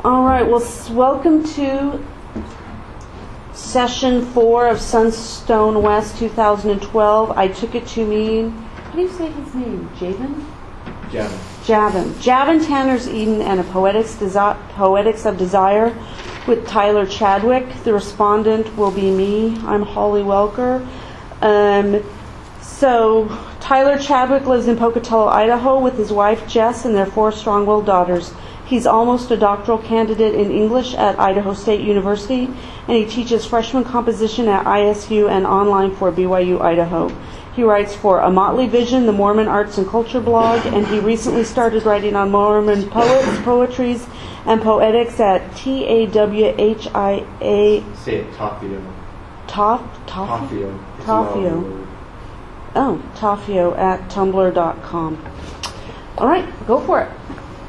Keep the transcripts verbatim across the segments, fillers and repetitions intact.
All right, well, s- welcome to session four of Sunstone West two thousand twelve. I took it to mean, how do you say his name? Javen? Javin. Javin. Javin Tanner's Eden and a Poetics, Desi- Poetics of Desire with Tyler Chadwick. The respondent will be me. I'm Holly Welker. Um, so, Tyler Chadwick lives in Pocatello, Idaho with his wife Jess and their four strong-willed daughters. He's almost a doctoral candidate in English at Idaho State University, and he teaches freshman composition at I S U and online for B Y U Idaho. He writes for A Motley Vision, the Mormon Arts and Culture blog, and he recently started writing on Mormon poets, poetries, and poetics at T A W H I A. Say it, Tafio. Taf, Taf, Tafio. Tafio. Oh, Tafio at tumblr dot com. All right, go for it.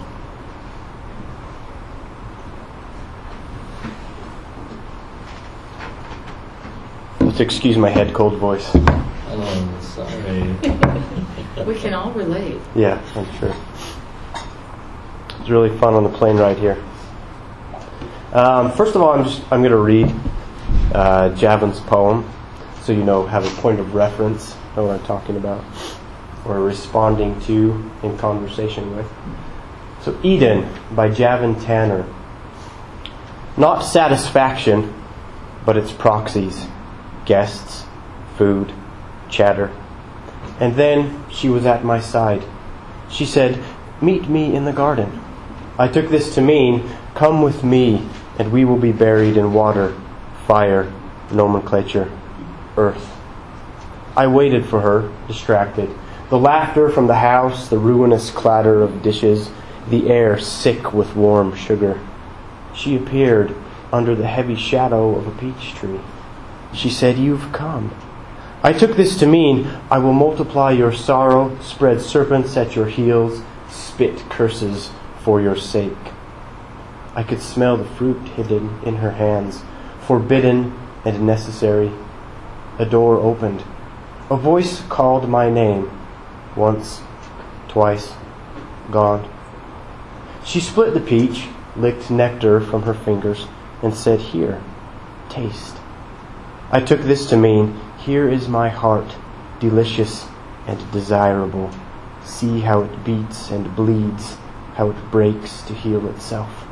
Let's excuse my head cold voice. Oh, sorry. We can all relate. Yeah, I'm sure. It's really fun on the plane ride here. Um, first of all, I'm just I'm going to read uh, Javin's poem, so you know have a point of reference, know what I'm talking about, or responding to in conversation with. So, Eden by Javin Tanner. Not satisfaction, but its proxies. Guests, food, chatter. And then she was at my side. She said, "Meet me in the garden." I took this to mean, "Come with me, and we will be buried in water, fire, nomenclature, earth." I waited for her, distracted. The laughter from the house, the ruinous clatter of dishes, the air sick with warm sugar. She appeared under the heavy shadow of a peach tree. She said, "You've come." I took this to mean, "I will multiply your sorrow, spread serpents at your heels, spit curses for your sake." I could smell the fruit hidden in her hands, forbidden and necessary. A door opened. A voice called my name. Once, twice, gone. She split the peach, licked nectar from her fingers, and said, "Here, taste." I took this to mean, "Here is my heart, delicious and desirable. See how it beats and bleeds, how it breaks to heal itself."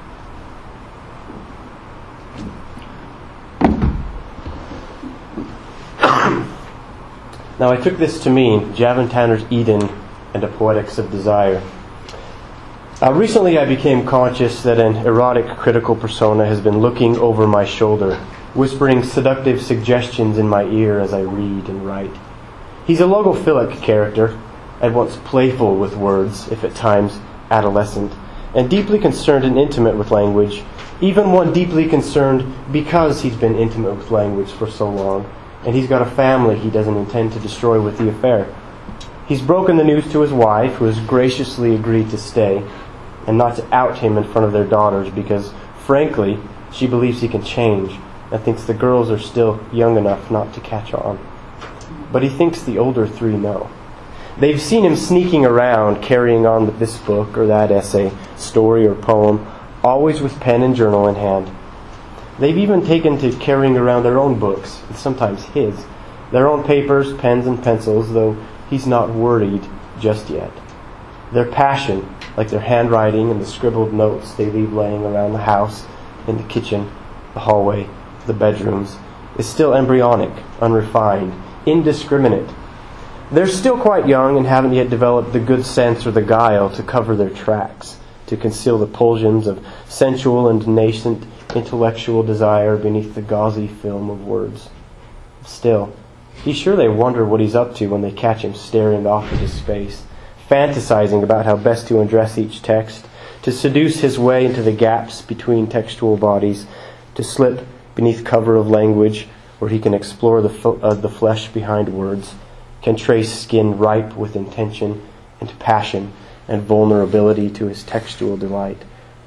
Now I took this to mean Javin Tanner's Eden and a Poetics of Desire. Uh, recently I became conscious that an erotic critical persona has been looking over my shoulder, whispering seductive suggestions in my ear as I read and write. He's a logophilic character, at once playful with words, if at times adolescent, and deeply concerned and intimate with language, even one deeply concerned because he's been intimate with language for so long, and he's got a family he doesn't intend to destroy with the affair. He's broken the news to his wife, who has graciously agreed to stay, and not to out him in front of their daughters because, frankly, she believes he can change, and thinks the girls are still young enough not to catch on. But he thinks the older three know. They've seen him sneaking around, carrying on with this book or that essay, story or poem, always with pen and journal in hand. They've even taken to carrying around their own books, and sometimes his, their own papers, pens and pencils, though he's not worried just yet. Their passion, like their handwriting and the scribbled notes they leave laying around the house, in the kitchen, the hallway, the bedrooms, is still embryonic, unrefined, indiscriminate. They're still quite young and haven't yet developed the good sense or the guile to cover their tracks, to conceal the pulsions of sensual and nascent intellectual desire beneath the gauzy film of words. Still, he's sure they wonder what he's up to when they catch him staring off into space, fantasizing about how best to undress each text, to seduce his way into the gaps between textual bodies, to slip beneath cover of language where he can explore the, fo- uh, the flesh behind words, can trace skin ripe with intention and passion and vulnerability to his textual delight.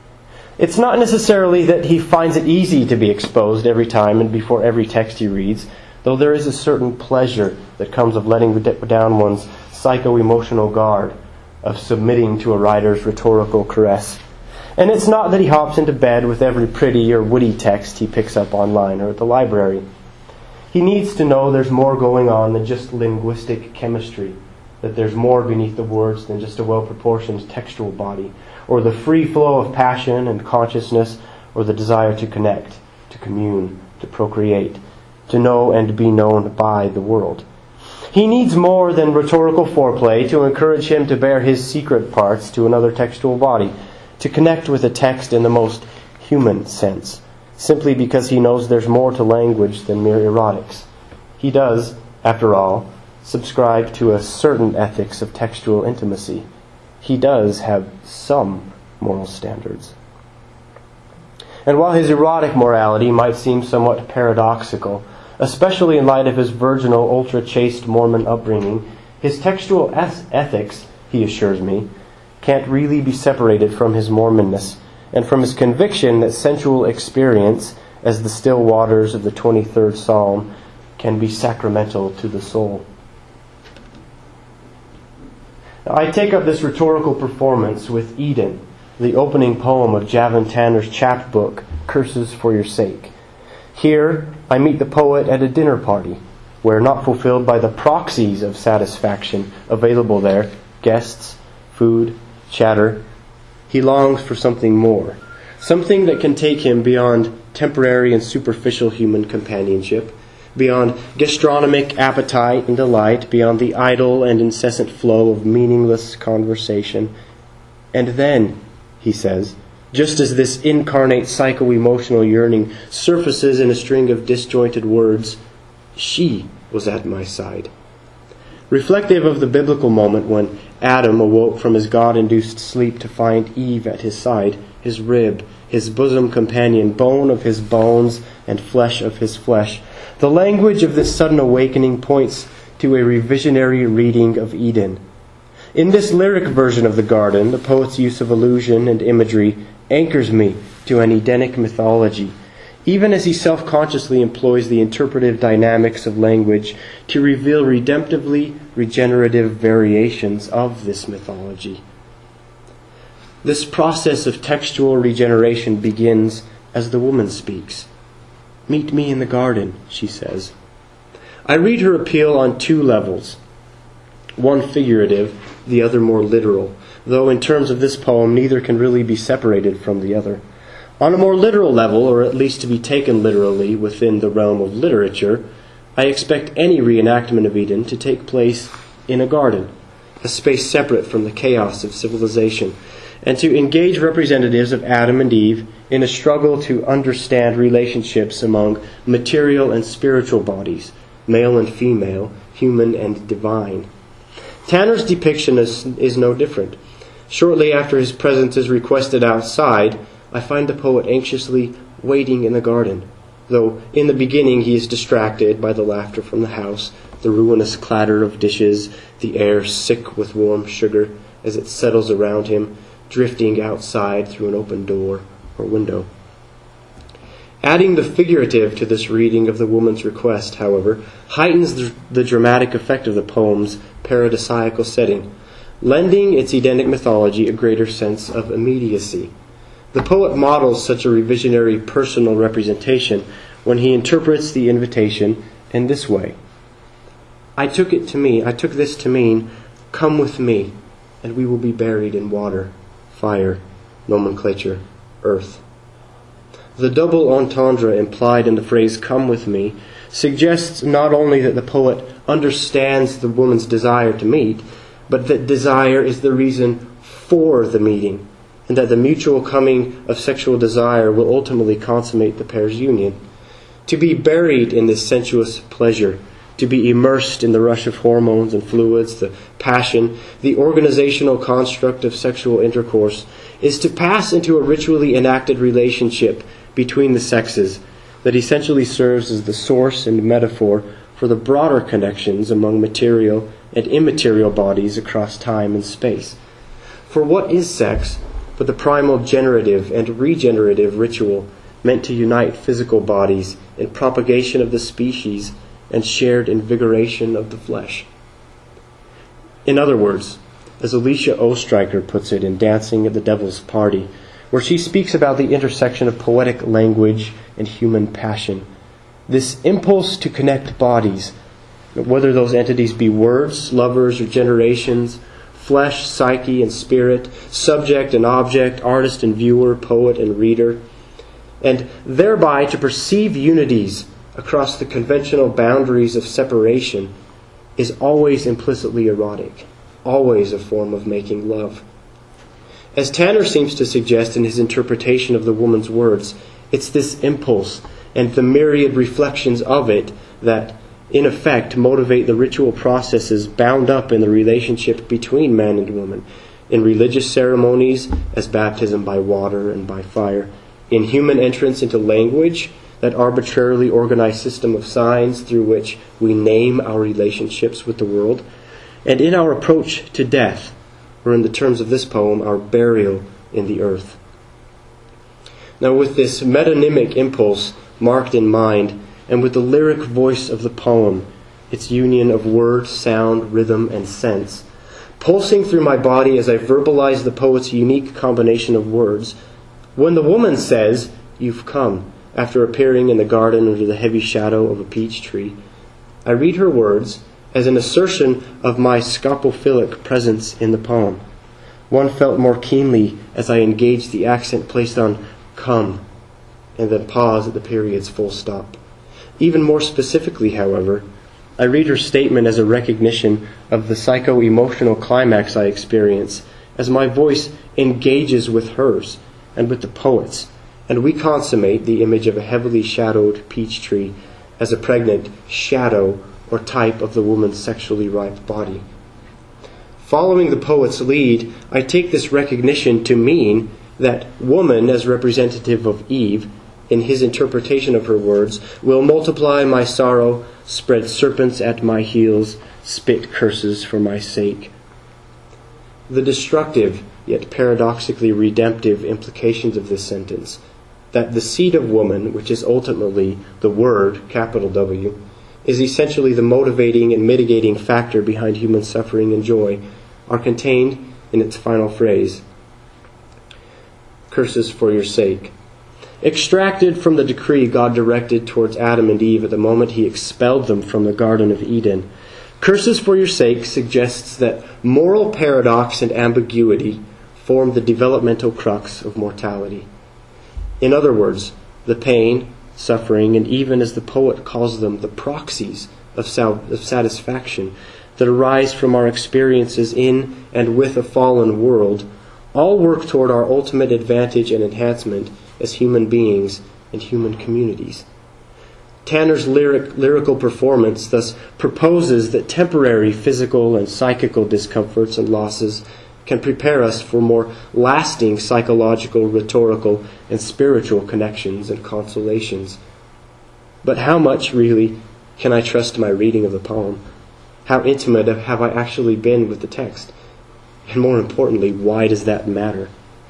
It's not necessarily that he finds it easy to be exposed every time and before every text he reads, though there is a certain pleasure that comes of letting down one's psycho-emotional guard, of submitting to a writer's rhetorical caress. And it's not that he hops into bed with every pretty or witty text he picks up online or at the library. He needs to know there's more going on than just linguistic chemistry, that there's more beneath the words than just a well-proportioned textual body, or the free flow of passion and consciousness, or the desire to connect, to commune, to procreate, to know and be known by the world. He needs more than rhetorical foreplay to encourage him to bear his secret parts to another textual body, to connect with a text in the most human sense, simply because he knows there's more to language than mere erotics. He does, after all, subscribe to a certain ethics of textual intimacy. He does have some moral standards. And while his erotic morality might seem somewhat paradoxical, especially in light of his virginal, ultra-chaste Mormon upbringing, his textual ethics, he assures me, can't really be separated from his Mormonness and from his conviction that sensual experience, as the still waters of the twenty-third Psalm, can be sacramental to the soul. Now, I take up this rhetorical performance with Eden, the opening poem of Javin Tanner's chapbook, Curses for Your Sake. Here, I meet the poet at a dinner party, where, not fulfilled by the proxies of satisfaction available there, guests, food, chatter, he longs for something more, something that can take him beyond temporary and superficial human companionship, beyond gastronomic appetite and delight, beyond the idle and incessant flow of meaningless conversation. And then, he says, just as this incarnate psycho-emotional yearning surfaces in a string of disjointed words, she was at my side. Reflective of the biblical moment when Adam awoke from his God-induced sleep to find Eve at his side, his rib, his bosom companion, bone of his bones and flesh of his flesh, the language of this sudden awakening points to a revisionary reading of Eden. In this lyric version of the garden, the poet's use of allusion and imagery anchors me to an Edenic mythology, even as he self-consciously employs the interpretive dynamics of language to reveal redemptively regenerative variations of this mythology. This process of textual regeneration begins as the woman speaks. "Meet me in the garden," she says. I read her appeal on two levels, one figurative, the other more literal, though in terms of this poem neither can really be separated from the other. On a more literal level, or at least to be taken literally within the realm of literature, I expect any reenactment of Eden to take place in a garden, a space separate from the chaos of civilization, and to engage representatives of Adam and Eve in a struggle to understand relationships among material and spiritual bodies, male and female, human and divine. Tanner's depiction is, is no different. Shortly after his presence is requested outside, I find the poet anxiously waiting in the garden, though in the beginning he is distracted by the laughter from the house, the ruinous clatter of dishes, the air sick with warm sugar as it settles around him, drifting outside through an open door or window. Adding the figurative to this reading of the woman's request, however, heightens the, the dramatic effect of the poem's paradisiacal setting, lending its Edenic mythology a greater sense of immediacy. The poet models such a revisionary personal representation when he interprets the invitation in this way. I took it to me, I took this to mean, come with me, and we will be buried in water, fire, nomenclature, earth. The double entendre implied in the phrase come with me suggests not only that the poet understands the woman's desire to meet, but that desire is the reason for the meeting, and that the mutual coming of sexual desire will ultimately consummate the pair's union. To be buried in this sensuous pleasure, to be immersed in the rush of hormones and fluids, the passion, the organizational construct of sexual intercourse, is to pass into a ritually enacted relationship between the sexes that essentially serves as the source and metaphor for the broader connections among material and immaterial bodies across time and space. For what is sex but the primal generative and regenerative ritual meant to unite physical bodies in propagation of the species and shared invigoration of the flesh? In other words, as Alicia Ostriker puts it in Dancing at the Devil's Party, where she speaks about the intersection of poetic language and human passion. This impulse to connect bodies, whether those entities be words, lovers, or generations, flesh, psyche, and spirit, subject and object, artist and viewer, poet and reader, and thereby to perceive unities across the conventional boundaries of separation, is always implicitly erotic, always a form of making love. As Tanner seems to suggest in his interpretation of the woman's words, it's this impulse and the myriad reflections of it that, in effect, motivate the ritual processes bound up in the relationship between man and woman, in religious ceremonies as baptism by water and by fire, in human entrance into language, that arbitrarily organized system of signs through which we name our relationships with the world, and in our approach to death, or in the terms of this poem, our burial in the earth. Now, with this metonymic impulse marked in mind, and with the lyric voice of the poem, its union of word, sound, rhythm, and sense, pulsing through my body as I verbalize the poet's unique combination of words, when the woman says, "You've come," after appearing in the garden under the heavy shadow of a peach tree, I read her words as an assertion of my scopophilic presence in the poem, one felt more keenly as I engaged the accent placed on "come," and then pause at the period's full stop. Even more specifically, however, I read her statement as a recognition of the psycho-emotional climax I experience as my voice engages with hers and with the poet's, and we consummate the image of a heavily shadowed peach tree as a pregnant shadow or type of the woman's sexually ripe body. Following the poet's lead, I take this recognition to mean that woman, as representative of Eve, in his interpretation of her words, will multiply my sorrow, spread serpents at my heels, spit curses for my sake. The destructive, yet paradoxically redemptive implications of this sentence, that the seed of woman, which is ultimately the Word, capital W, is essentially the motivating and mitigating factor behind human suffering and joy, are contained in its final phrase, curses for your sake. Extracted from the decree God directed towards Adam and Eve at the moment he expelled them from the Garden of Eden, curses for your sake suggests that moral paradox and ambiguity form the developmental crux of mortality. In other words, the pain, suffering, and even, as the poet calls them, the proxies of, sal- of satisfaction that arise from our experiences in and with a fallen world all work toward our ultimate advantage and enhancement as human beings and human communities. Tanner's lyric, lyrical performance thus proposes that temporary physical and psychical discomforts and losses can prepare us for more lasting psychological, rhetorical, and spiritual connections and consolations. But how much, really, can I trust my reading of the poem? How intimate have I actually been with the text? And more importantly, why does that matter?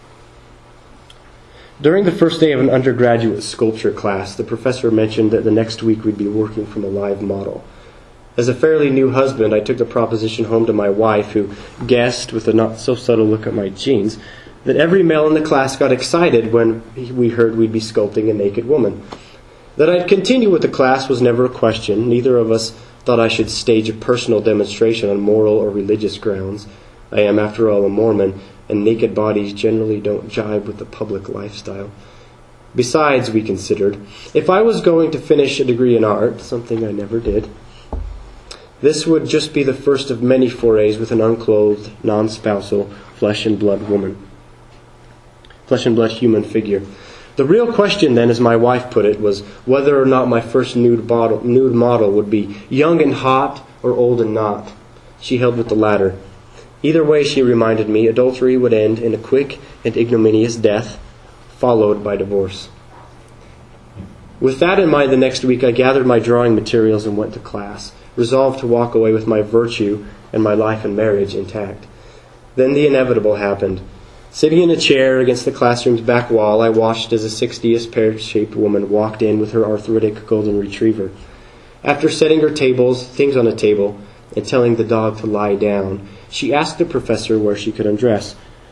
During the first day of an undergraduate sculpture class, the professor mentioned that the next week we'd be working from a live model. As a fairly new husband, I took the proposition home to my wife, who guessed, with a not-so-subtle look at my jeans, that every male in the class got excited when we heard we'd be sculpting a naked woman. That I'd continue with the class was never a question. Neither of us thought I should stage a personal demonstration on moral or religious grounds. I am, after all, a Mormon, and naked bodies generally don't jibe with the public lifestyle. Besides, we considered, if I was going to finish a degree in art, something I never did, this would just be the first of many forays with an unclothed, non-spousal, flesh-and-blood woman. Flesh-and-blood human figure. The real question then, as my wife put it, was whether or not my first nude model, nude model would be young and hot or old and not. She held with the latter. Either way, she reminded me, adultery would end in a quick and ignominious death, followed by divorce. With that in mind, the next week I gathered my drawing materials and went to class, resolved to walk away with my virtue and my life and marriage intact. Then the inevitable happened. Sitting in a chair against the classroom's back wall, I watched as a sixtieth pear-shaped woman walked in with her arthritic golden retriever. After setting her tables, things on a table, and telling the dog to lie down, she asked the professor where she could undress.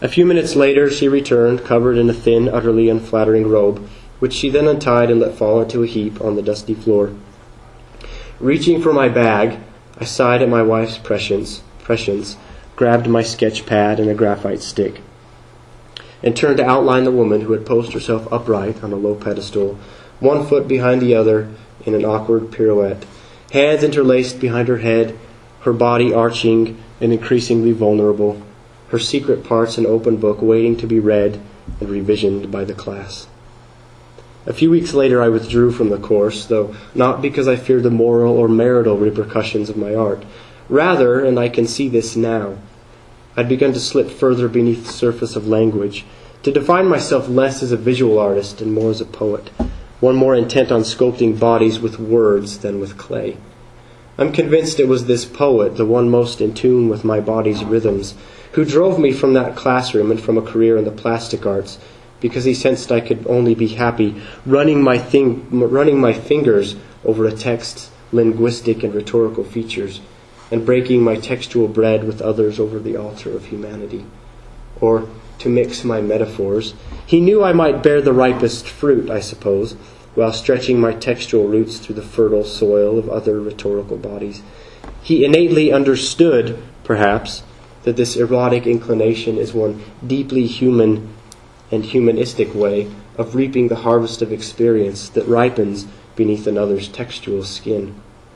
A few minutes later she returned, covered in a thin, utterly unflattering robe, which she then untied and let fall into a heap on the dusty floor. Reaching for my bag, I sighed at my wife's prescience, prescience, grabbed my sketch pad and a graphite stick, and turned to outline the woman who had posed herself upright on a low pedestal, one foot behind the other in an awkward pirouette, hands interlaced behind her head, her body arching and increasingly vulnerable, her secret parts an open book waiting to be read and revisioned by the class. A few weeks later I withdrew from the course, though not because I feared the moral or marital repercussions of my art. Rather, and I can see this now, I'd begun to slip further beneath the surface of language, to define myself less as a visual artist and more as a poet, one more intent on sculpting bodies with words than with clay. I'm convinced it was this poet, the one most in tune with my body's rhythms, who drove me from that classroom and from a career in the plastic arts, because he sensed I could only be happy running my thing, running my fingers over a text's linguistic and rhetorical features, and breaking my textual bread with others over the altar of humanity. Or, to mix my metaphors, he knew I might bear the ripest fruit, I suppose, while stretching my textual roots through the fertile soil of other rhetorical bodies. He innately understood, perhaps, that this erotic inclination is one deeply human and humanistic way of reaping the harvest of experience that ripens beneath another's textual skin.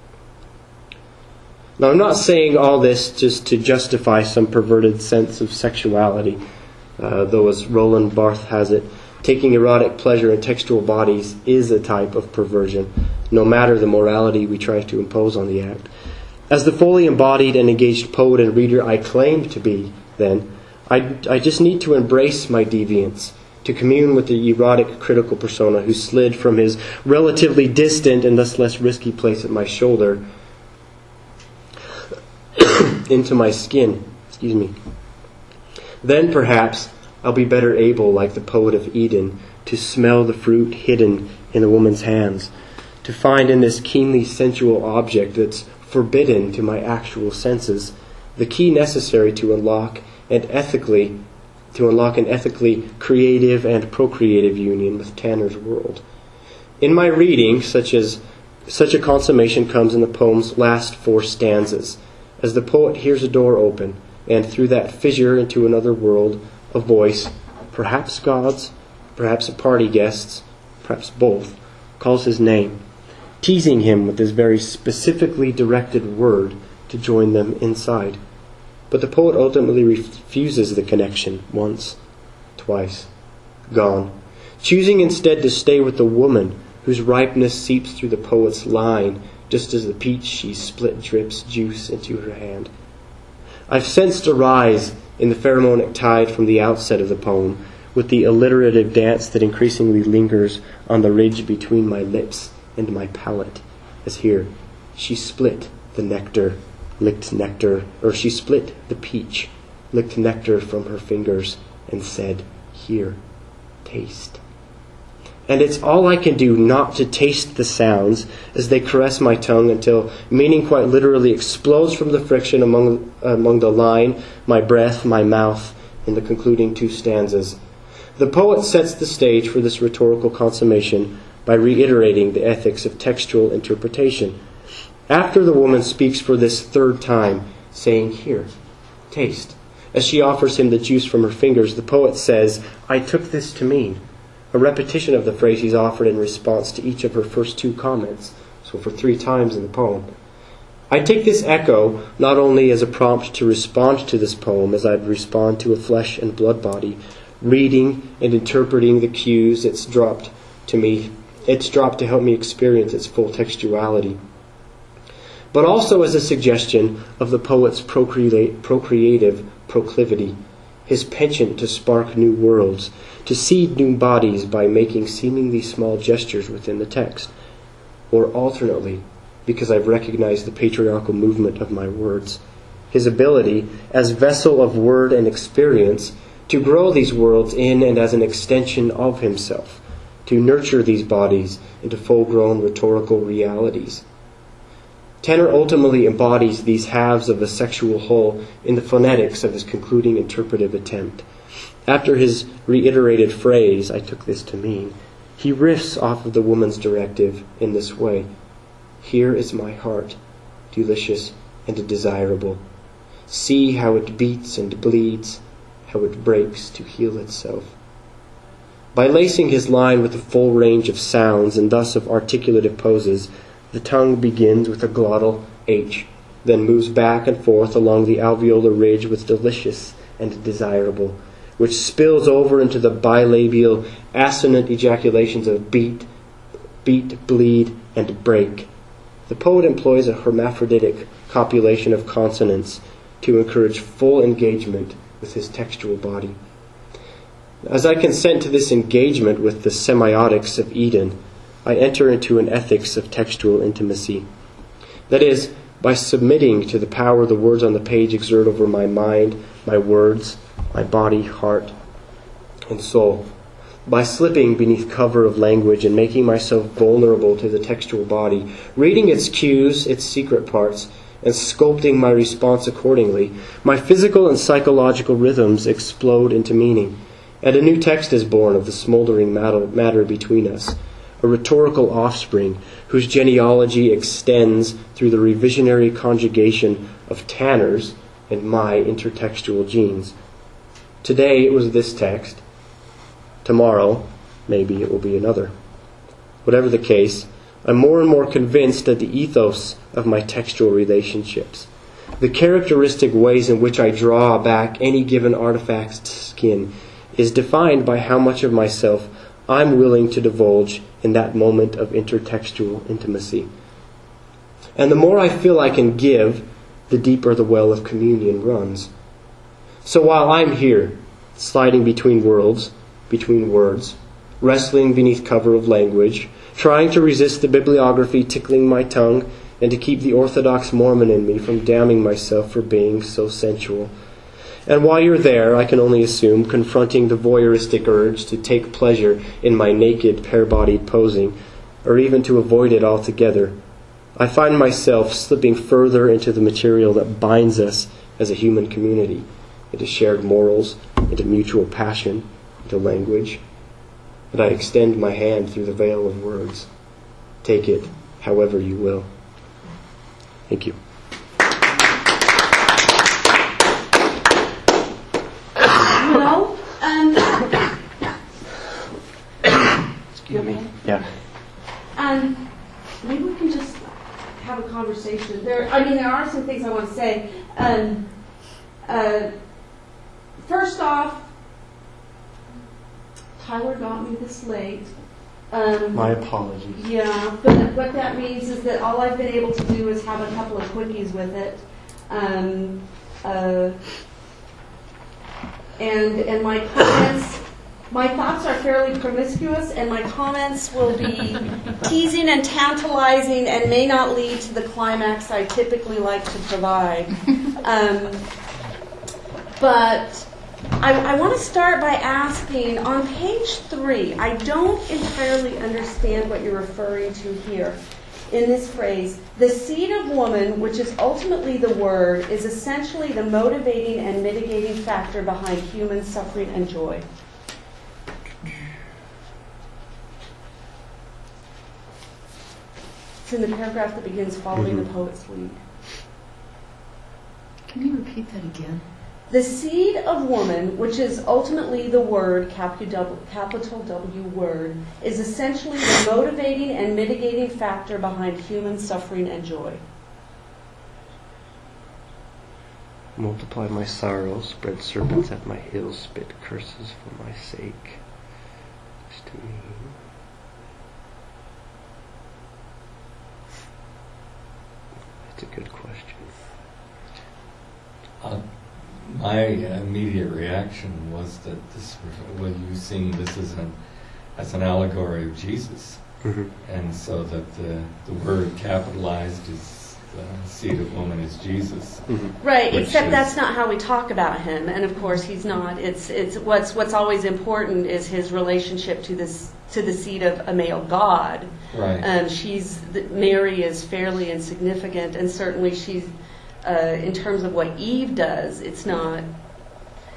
Now, I'm not saying all this just to justify some perverted sense of sexuality, uh, though as Roland Barthes has it, taking erotic pleasure in textual bodies is a type of perversion, no matter the morality we try to impose on the act. As the fully embodied and engaged poet and reader I claim to be, then, I, I just need to embrace my deviance, to commune with the erotic critical persona who slid from his relatively distant and thus less risky place at my shoulder into my skin. Excuse me. Then perhaps I'll be better able, like the poet of Eden, to smell the fruit hidden in a woman's hands, to find in this keenly sensual object that's forbidden to my actual senses the key necessary to unlock and ethically to unlock an ethically creative and procreative union with Tanner's world. In my reading, such as such a consummation comes in the poem's last four stanzas, as the poet hears a door open, and through that fissure into another world, a voice, perhaps God's, perhaps a party guest's, perhaps both, calls his name, teasing him with this very specifically directed word to join them inside. But the poet ultimately refuses the connection once, twice, gone, choosing instead to stay with the woman whose ripeness seeps through the poet's line, just as the peach she's split drips juice into her hand. I've sensed a rise in the pheromonic tide from the outset of the poem, with the alliterative dance that increasingly lingers on the ridge between my lips and my palate, as here, she split the nectar, licked nectar, or she split the peach, licked nectar from her fingers, and said, "Here, taste." And it's all I can do not to taste the sounds as they caress my tongue until meaning quite literally explodes from the friction among, among the line, my breath, my mouth, in the concluding two stanzas. The poet sets the stage for this rhetorical consummation by reiterating the ethics of textual interpretation. After the woman speaks for this third time, saying, "Here, taste," as she offers him the juice from her fingers, the poet says, "I took this to mean," a repetition of the phrase he's offered in response to each of her first two comments, so for three times in the poem. I take this echo not only as a prompt to respond to this poem as I'd respond to a flesh and blood body, reading and interpreting the cues it's dropped to me, it's dropped to help me experience its full textuality, but also as a suggestion of the poet's procreate, procreative proclivity, his penchant to spark new worlds, to seed new bodies by making seemingly small gestures within the text, or alternately, because I've recognized the patriarchal movement of my words, his ability, as vessel of word and experience, to grow these worlds in and as an extension of himself, to nurture these bodies into full-grown rhetorical realities. Tanner ultimately embodies these halves of the sexual whole in the phonetics of his concluding interpretive attempt. After his reiterated phrase, I took this to mean, he riffs off of the woman's directive in this way. Here is my heart, delicious and desirable. See how it beats and bleeds, how it breaks to heal itself. By lacing his line with a full range of sounds and thus of articulative poses, the tongue begins with a glottal H, then moves back and forth along the alveolar ridge with delicious and desirable, which spills over into the bilabial assonant ejaculations of beat, beat, bleed, and break. The poet employs a hermaphroditic copulation of consonants to encourage full engagement with his textual body. As I consent to this engagement with the semiotics of Eden, I enter into an ethics of textual intimacy. That is, by submitting to the power the words on the page exert over my mind, my words, my body, heart, and soul. By slipping beneath cover of language and making myself vulnerable to the textual body, reading its cues, its secret parts, and sculpting my response accordingly, my physical and psychological rhythms explode into meaning, and a new text is born of the smoldering matter, matter between us, a rhetorical offspring whose genealogy extends through the revisionary conjugation of Tanner's and my intertextual genes. Today it was this text. Tomorrow, maybe it will be another. Whatever the case, I'm more and more convinced that the ethos of my textual relationships, the characteristic ways in which I draw back any given artifact's skin, is defined by how much of myself I'm willing to divulge in that moment of intertextual intimacy. And the more I feel I can give, the deeper the well of communion runs. So while I'm here, sliding between worlds, between words, wrestling beneath cover of language, trying to resist the bibliography tickling my tongue, and to keep the Orthodox Mormon in me from damning myself for being so sensual, and while you're there, I can only assume, confronting the voyeuristic urge to take pleasure in my naked, pair-bodied posing, or even to avoid it altogether, I find myself slipping further into the material that binds us as a human community, into shared morals, into mutual passion, into language. And I extend my hand through the veil of words. Take it however you will. Thank you. You know, um, Excuse me. Yeah. um, maybe we can just have a conversation. There, I mean, there are some things I want to say. Um, uh, first off, Tyler got me this late. Um, My apologies. Yeah, but what that means is that all I've been able to do is have a couple of quickies with it. Um, uh, and and my comments, my thoughts are fairly promiscuous, and my comments will be teasing and tantalizing and may not lead to the climax I typically like to provide. Um, but I, I want to start by asking, on page three, I don't entirely understand what you're referring to here in this phrase. The seed of woman, which is ultimately the word, is essentially the motivating and mitigating factor behind human suffering and joy. It's in the paragraph that begins following Mm-hmm. the poet's lead. Can you repeat that again? The seed of woman, which is ultimately the word, capital W word, is essentially the motivating and mitigating factor behind human suffering and joy. Multiply my sorrows, spread serpents at my heels, spit curses for my sake. Just to me. That's a good question. Uh, my immediate reaction was that this, well, you seeing this as an as an allegory of Jesus, Mm-hmm. and so that the the word capitalized is the seed of woman is Jesus. Mm-hmm. Right, Which except is- that's not how we talk about him, and of course he's not. It's it's what's what's always important is his relationship to this to the seed of a male God. Right. Um, she's Mary is fairly insignificant, and certainly she's uh, in terms of what Eve does. It's not.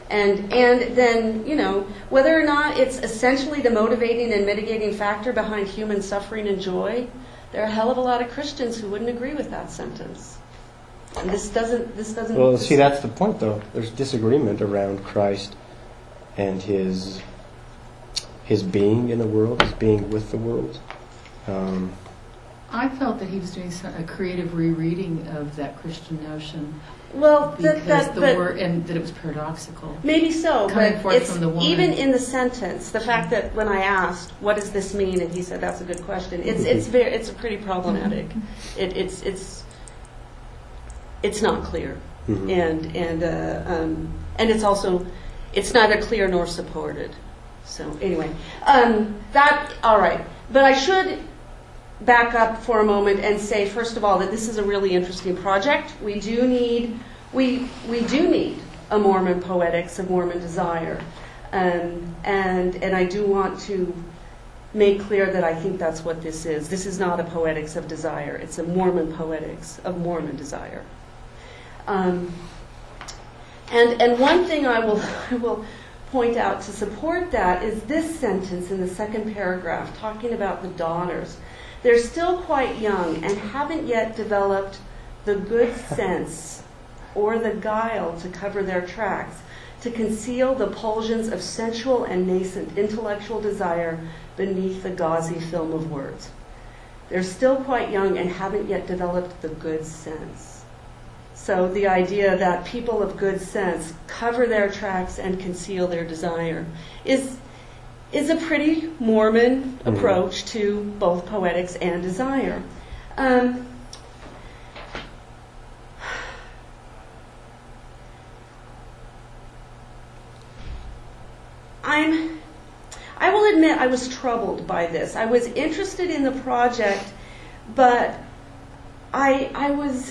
And and then, you know, whether or not it's essentially the motivating and mitigating factor behind human suffering and joy, there are a hell of a lot of Christians who wouldn't agree with that sentence. And this doesn't this doesn't Well, this, see, that's the point, though. There's disagreement around Christ and his his being in the world, his being with the world. Um, I felt that he was doing some, a creative rereading of that Christian notion. well that, Because that the but word, and that it was paradoxical. maybe so, Coming but forth it's from the woman. even in the sentence, the fact that when I asked, what does this mean, and he said that's a good question, it's it's very it's pretty problematic. It, it's it's it's not clear. mhm. and and uh, um, and it's also it's neither clear nor supported. So anyway, um, that all right. But I should back up for a moment and say, first of all, that this is a really interesting project. We do need we we do need a Mormon poetics, a Mormon desire, um, and and I do want to make clear that I think that's what this is. This is not a poetics of desire. It's a Mormon poetics of Mormon desire. Um, and and one thing I will I will point out to support that is this sentence in the second paragraph talking about the daughters. They're still quite young and haven't yet developed the good sense or the guile to cover their tracks, to conceal the pulsions of sensual and nascent intellectual desire beneath the gauzy film of words. They're still quite young and haven't yet developed the good sense. So the idea that people of good sense cover their tracks and conceal their desire is is a pretty Mormon Mm-hmm. approach to both poetics and desire. Um, I'm, I will admit I was troubled by this. I was interested in the project, but I, I was,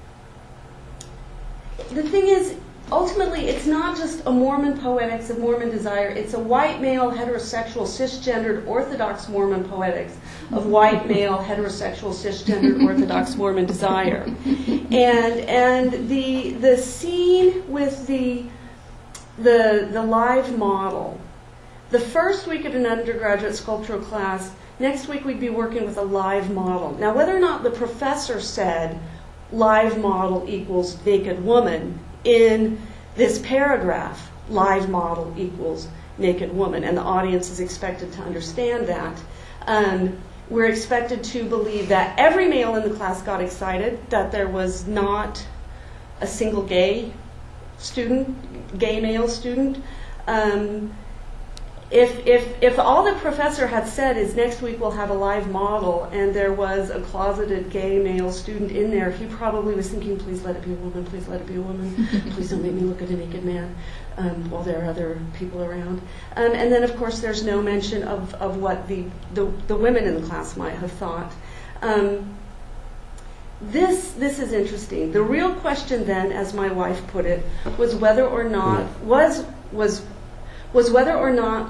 the thing is, ultimately, it's not just a Mormon poetics of Mormon desire. It's a white male, heterosexual, cisgendered, Orthodox Mormon poetics of white male, heterosexual, cisgendered, Orthodox Mormon desire. And and the the scene with the the the live model. The first week of an undergraduate sculptural class, next week we'd be working with a live model. Now, whether or not the professor said live model equals naked woman, in this paragraph, live model equals naked woman, and the audience is expected to understand that. Um, we're expected to believe that every male in the class got excited, that there was not a single gay student, gay male student. Um, If, if if all the professor had said is next week we'll have a live model and there was a closeted gay male student in there, he probably was thinking, please let it be a woman, please let it be a woman, please don't make me look at a naked man um, while there are other people around. Um, and then, of course, there's no mention of, of what the, the, the women in the class might have thought. Um, this this is interesting. The real question then, as my wife put it, was whether or not, was was was whether or not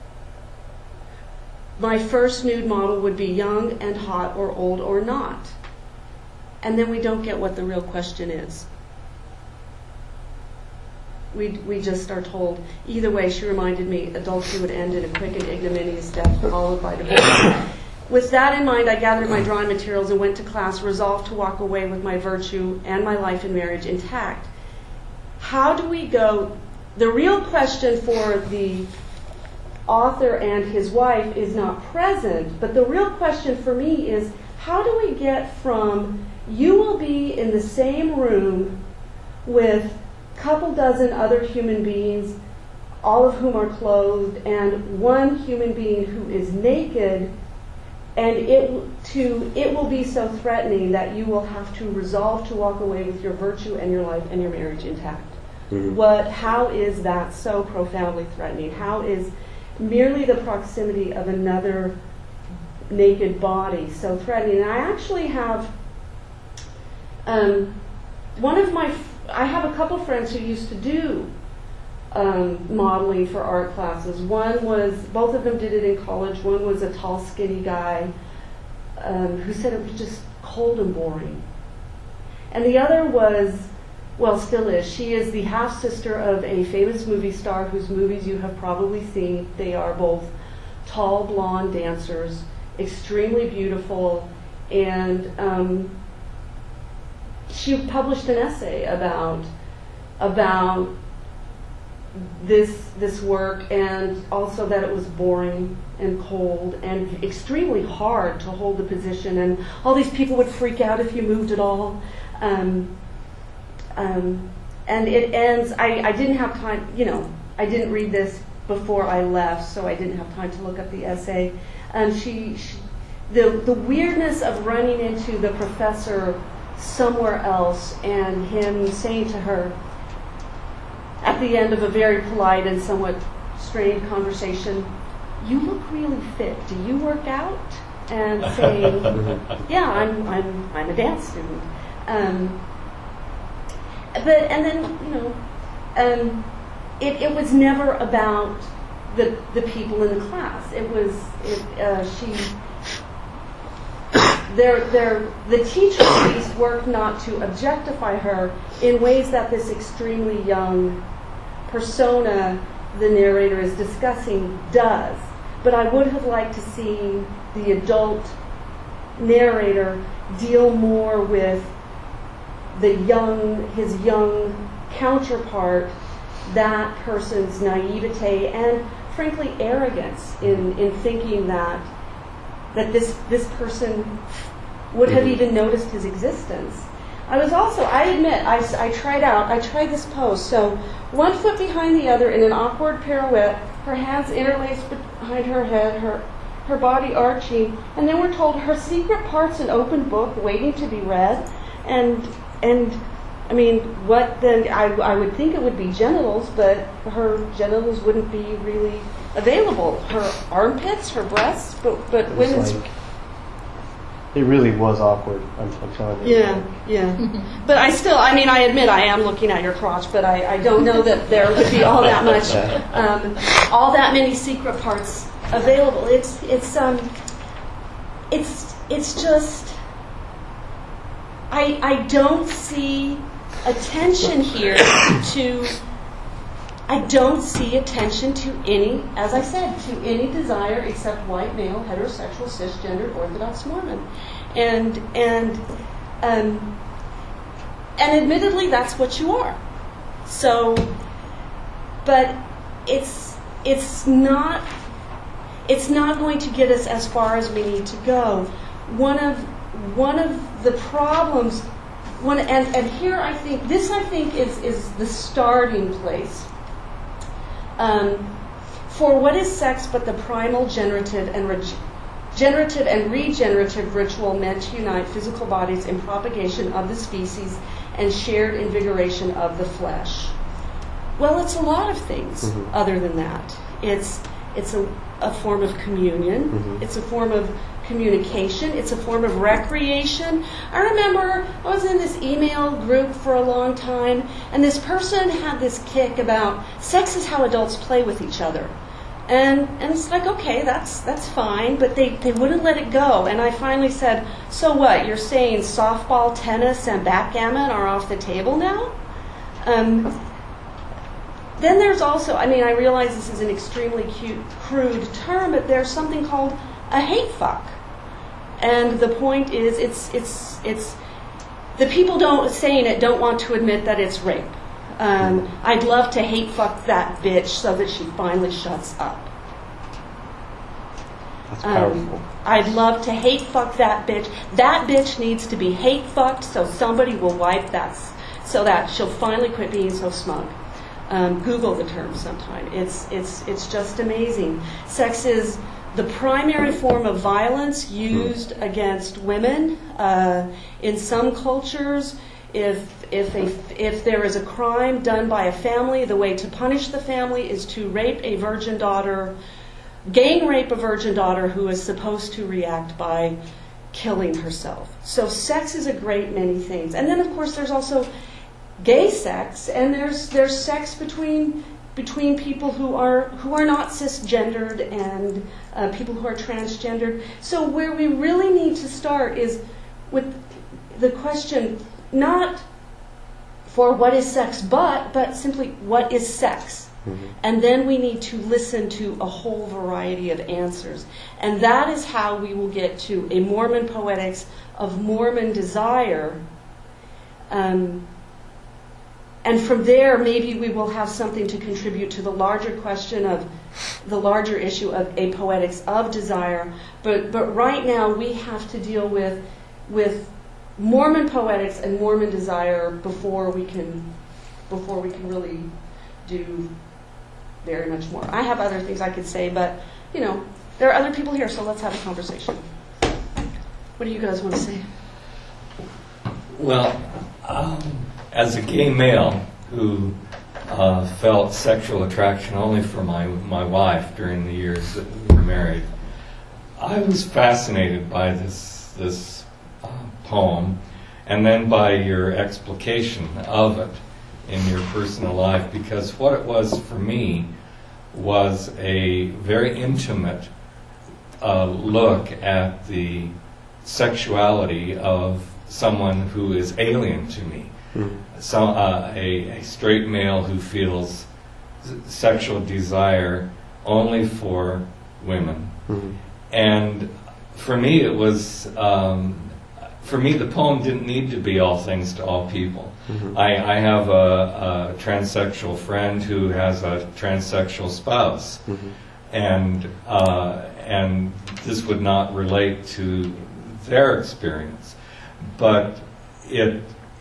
my first nude model would be young and hot or old or not. And then we don't get what the real question is. We we just are told, either way, she reminded me, adultery would end in a quick and ignominious death followed by divorce. With that in mind, I gathered my drawing materials and went to class, resolved to walk away with my virtue and my life and marriage intact. How do we go? The real question for the author and his wife is not present, but the real question for me is, how do we get from you will be in the same room with a couple dozen other human beings, all of whom are clothed, and one human being who is naked, and it to it will be so threatening that you will have to resolve to walk away with your virtue and your life and your marriage intact? Mm-hmm. What? How is that so profoundly threatening? How is merely the proximity of another naked body so threatening? And I actually have um, one of my, I have a couple friends who used to do um, modeling for art classes. One was, both of them did it in college. One was a tall, skinny guy um, who said it was just cold and boring. And the other was well, still is. She is the half-sister of a famous movie star whose movies you have probably seen. They are both tall, blonde dancers, extremely beautiful, and um, she published an essay about about this this work, and also that it was boring and cold and extremely hard to hold the position, and all these people would freak out if you moved at all. Um, um, and it ends, I, I didn't have time, you know, I didn't read this before I left, so I didn't have time to look up the essay. Um, she, she the, the weirdness of running into the professor somewhere else and him saying to her at the end of a very polite and somewhat strained conversation, "You look really fit. Do you work out?" And saying, "Yeah, I'm I'm I'm a dance student." Um, but and then you know, um, it it was never about the the people in the class. It was it uh, she. Their, their, the teacher at least worked not to objectify her in ways that this extremely young persona the narrator is discussing does. But I would have liked to see the adult narrator deal more with the young, his young counterpart, that person's naivete and frankly arrogance in, in thinking that that this this person would have even noticed his existence. I was also, I admit, I, I tried out, I tried this pose. So one foot behind the other in an awkward pirouette, her hands interlaced behind her head, her her body arching, and then we're told her secret part's an open book waiting to be read. And and I mean, what then? I, I would think it would be genitals, but her genitals wouldn't be really available. Her armpits, her breasts, but but It was women's. like, it really was awkward. I'm, I'm telling you. Yeah, yeah. But I still, I mean, I admit I am looking at your crotch, but I, I don't know that there would be all that much, um, all that many secret parts available. It's it's um, it's it's just. I I don't see attention here to. I don't see attention to any, as I said, to any desire except white male, heterosexual, cisgendered, Orthodox Mormon, and and um, and admittedly, that's what you are. So, but it's it's not it's not going to get us as far as we need to go. One of one of the problems, one and and here I think this I think is is the starting place. Um, for what is sex but the primal generative and reg- generative and regenerative ritual meant to unite physical bodies in propagation of the species and shared invigoration of the flesh? Well, it's a lot of things mm-hmm. other than that. It's it's a, a form of communion. Mm-hmm. It's a form of communication. It's a form of recreation. I remember I was in this email group for a long time, and this person had this kick about sex is how adults play with each other. And and it's like, okay, that's that's fine, but they, they wouldn't let it go. And I finally said, so what, you're saying softball, tennis, and backgammon are off the table now? Um, then there's also, I mean, I realize this is an extremely cute, crude term, but there's something called a hate fuck. And the point is, it's it's it's the people don't saying it don't want to admit that it's rape. Um, I'd love to hate fuck that bitch so that she finally shuts up. That's powerful. Um, I'd love to hate fuck that bitch. That bitch needs to be hate fucked so somebody will wipe that, so that she'll finally quit being so smug. Um, Google the term sometime. It's it's it's just amazing. Sex is the primary form of violence used against women. Uh, in some cultures, if if a if there is a crime done by a family, the way to punish the family is to rape a virgin daughter, gang rape a virgin daughter who is supposed to react by killing herself. So sex is a great many things. And then, of course, there's also gay sex, and there's there's sex between between people who are who are not cisgendered and uh, people who are transgendered. So where we really need to start is with the question, not for what is sex, but but simply what is sex. Mm-hmm. And then we need to listen to a whole variety of answers. And that is how we will get to a Mormon poetics of Mormon desire. Um, and from there, maybe we will have something to contribute to the larger question of the larger issue of a poetics of desire. But but right now we have to deal with with Mormon poetics and Mormon desire before we can before we can really do very much more. I have other things I could say, but you know, there are other people here, so let's have a conversation. What do you guys want to say? Well, um, as a gay male who uh, felt sexual attraction only for my, my wife during the years that we were married, I was fascinated by this, this uh, poem, and then by your explication of it in your personal life, because what it was for me was a very intimate uh, look at the sexuality of someone who is alien to me. Mm-hmm. So, uh, a, a straight male who feels s- sexual desire only for women. Mm-hmm. And for me it was, um, for me the poem didn't need to be all things to all people. Mm-hmm. I, I have a, a transsexual friend who has a transsexual spouse. Mm-hmm. And, uh, and this would not relate to their experience. But it,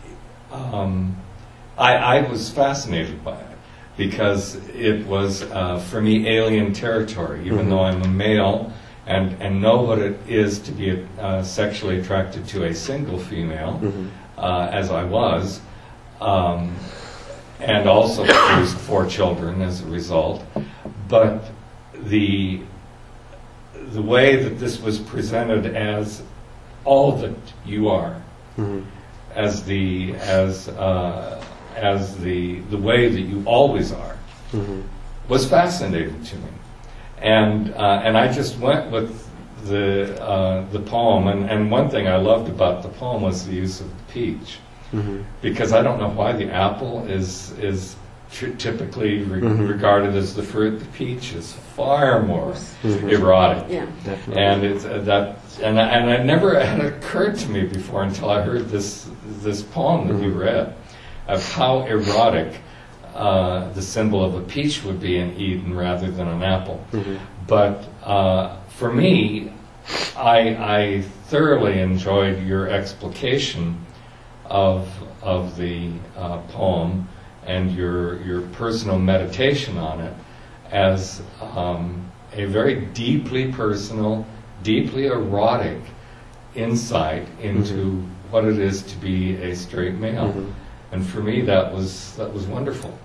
um, I, I was fascinated by it because it was, uh, for me, alien territory, even mm-hmm. though I'm a male and, and know what it is to be uh, sexually attracted to a single female, mm-hmm. uh, as I was, um, and also produced four children as a result. But the the way that this was presented as all that you are, mm-hmm. as the as uh, as the the way that you always are, mm-hmm. was fascinating to me, and uh, and I just went with the uh, the poem. And, and one thing I loved about the poem was the use of the peach, mm-hmm. because I don't know why the apple is is tr- typically re- mm-hmm. regarded as the fruit. The peach is far more mm-hmm. erotic, yeah, definitely. And it's uh, that. And I, and it never had occurred to me before until I heard this this poem that mm-hmm. you read, of how erotic uh, the symbol of a peach would be in Eden rather than an apple. Mm-hmm. But uh, for me, I, I thoroughly enjoyed your explication of of the uh, poem and your your personal meditation on it as um, a very deeply personal, deeply erotic insight into mm-hmm. what it is to be a straight male, mm-hmm. and for me that was that was wonderful.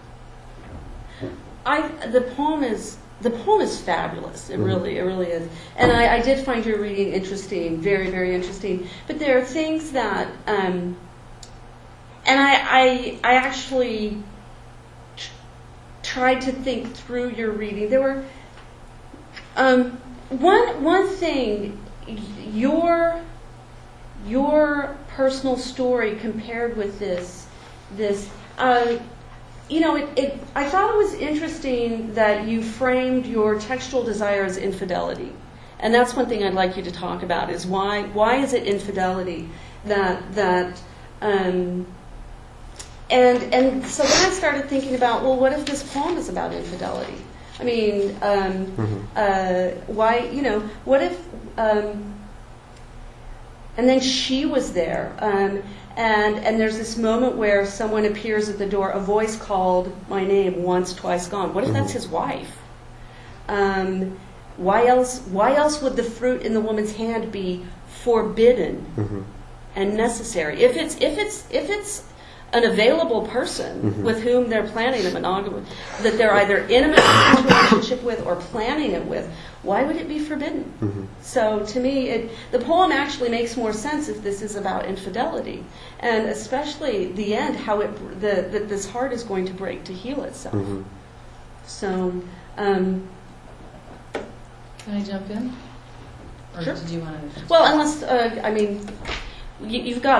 I the poem is the poem is fabulous. It mm-hmm. really it really is, and I, I did find your reading interesting, very very interesting. But there are things that, um, and I I, I actually t- tried to think through your reading. There were. Um, One one thing, your your personal story compared with this this uh, you know it, it I thought it was interesting that you framed your textual desire as infidelity, and that's one thing I'd like you to talk about is why why is it infidelity that that um, and and so then I started thinking about, well, what if this poem is about infidelity? I mean, um, mm-hmm. uh, why, you know, what if, um, and then she was there, um, and and there's this moment where someone appears at the door, a voice called my name, once, twice, gone. What if mm-hmm. that's his wife? Um, why else, why else would the fruit in the woman's hand be forbidden mm-hmm. and necessary? If it's, if it's, if it's, an available person mm-hmm. with whom they're planning a monogamy, that they're either in a relationship with or planning it with, why would it be forbidden? Mm-hmm. So to me, it, the poem actually makes more sense if this is about infidelity, and especially the end, how it the, that this heart is going to break to heal itself. Mm-hmm. So, um, can I jump in? Or sure. did you want to? Well, unless uh, I mean, you, you've got a.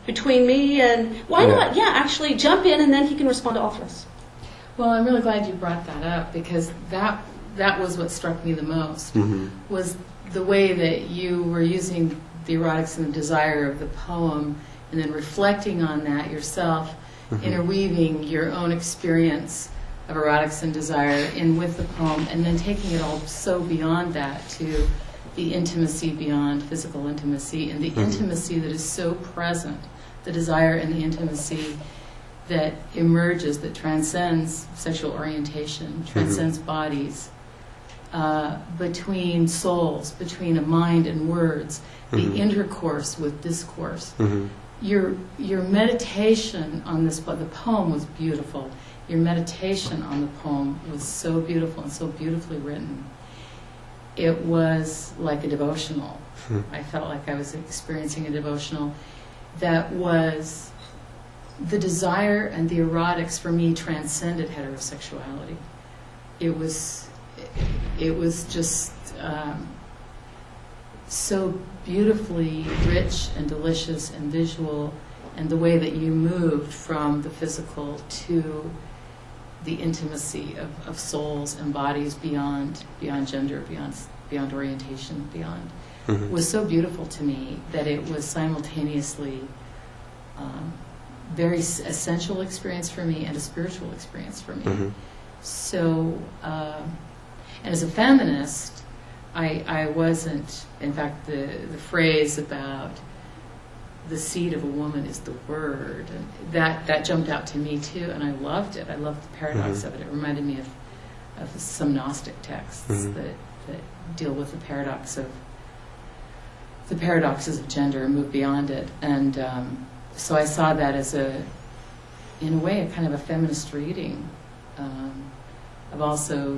between me and, why Yeah. not? Yeah, actually jump in and then he can respond to all of us. Well, I'm really glad you brought that up, because that that was what struck me the most, Mhm. was the way that you were using the erotics and the desire of the poem, and then reflecting on that yourself, interweaving your own experience of erotics and desire in with the poem, and then taking it all so beyond that to the intimacy beyond physical intimacy, and the intimacy that is so present, the desire and the intimacy that emerges, that transcends sexual orientation, transcends bodies, uh, between souls, between a mind and words, the intercourse with discourse. Mhm. Your your meditation on this, but the poem was beautiful. Your meditation on the poem was so beautiful and so beautifully written. It was like a devotional. I felt like I was experiencing a devotional that was, the desire and the erotics for me transcended heterosexuality. It was, it was just um, so beautifully rich and delicious and visual, and the way that you moved from the physical to the intimacy of, of souls and bodies beyond beyond gender, beyond beyond orientation, beyond Mhm. was so beautiful to me that it was simultaneously um, very s- essential experience for me and a spiritual experience for me. Mhm. So, uh, and as a feminist, I, I wasn't, in fact, the, the phrase about the seed of a woman is the word, and that, that jumped out to me too, and I loved it. I loved the paradox Mhm. of it. It reminded me of, of some Gnostic texts Mhm. that, that deal with the paradox of the paradoxes of gender and move beyond it. And um, so I saw that as a, in a way, a kind of a feminist reading um, of also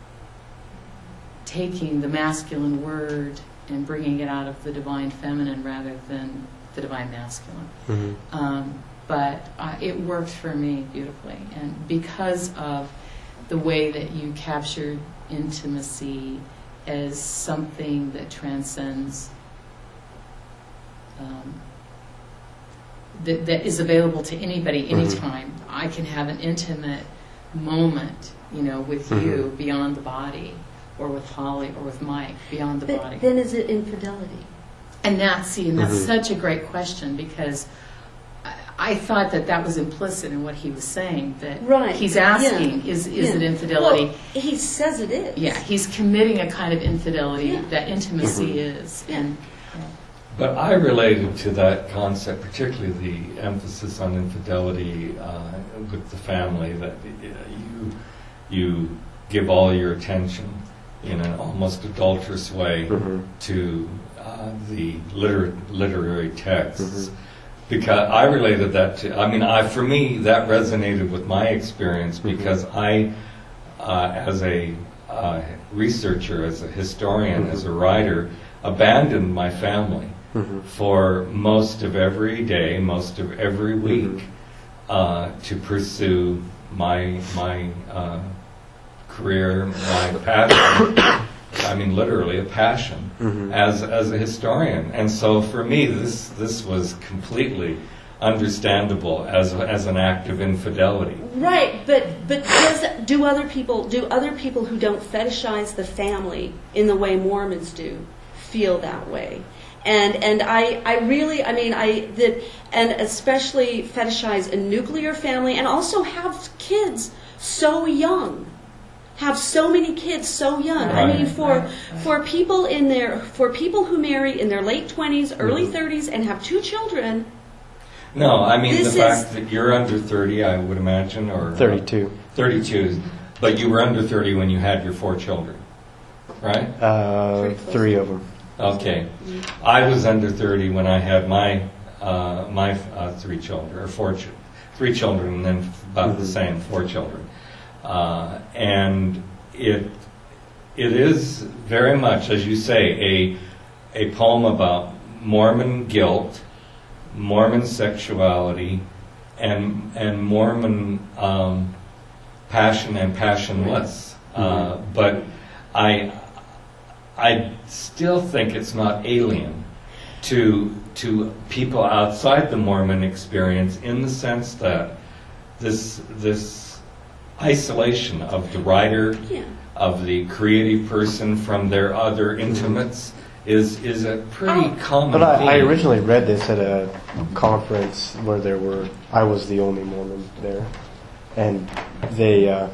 taking the masculine word and bringing it out of the divine feminine rather than the divine masculine. Mhm. Um, but uh, it worked for me beautifully, and because of the way that you captured intimacy as something that transcends, um, that, that is available to anybody, anytime. I can have an intimate moment, you know, with you Mhm. beyond the body, or with Holly, or with Mike beyond the body. But then is it infidelity? And that's, see, and that's Mhm. such a great question, because I, I thought that that was implicit in what he was saying, that Right. he's asking, Yeah. is is Yeah. it infidelity? Well, he says it is. Yeah, he's committing a kind of infidelity Yeah. that intimacy is. Yeah. And But I related to that concept, particularly the emphasis on infidelity uh, with the family, that uh, you you give all your attention in an almost adulterous way Mhm. to uh, the liter- literary texts. Mhm. Because I related that to, I mean, I for me, that resonated with my experience, because I, uh, as a uh, researcher, as a historian, as a writer, abandoned my family Mhm. for most of every day, most of every week, uh, to pursue my my uh, career, my passion. I mean, literally a passion Mhm. as as a historian. And so for me, this this was completely understandable as as an act of infidelity. Right, but but does, do other people do other people who don't fetishize the family in the way Mormons do feel that way? And and I, I really I mean I that and especially fetishize a nuclear family, and also have kids so young. Have so many kids so young. I Right. mean, for Right, right. for people in their for people who marry in their late twenties, early thirties, and have two children. No, I mean This the fact is- that you're under thirty, I would imagine, or thirty-two. thirty-two, but you were under thirty when you had your four children, right? Uh, Pretty close. three of them. Okay, I was under thirty when I had my uh, my uh, three children, or four, ch- three children, and then about the Mhm. same, four children, uh, and it it is very much, as you say, a a poem about Mormon guilt, Mormon sexuality, and and Mormon um, passion and passionless. Uh, but I I still think it's not alien to to people outside the Mormon experience, in the sense that this this isolation of the writer, Yeah. of the creative person from their other intimates, is is a pretty Oh. common But I, I theme. originally read this at a conference where there were, I was the only Mormon there, and they, uh,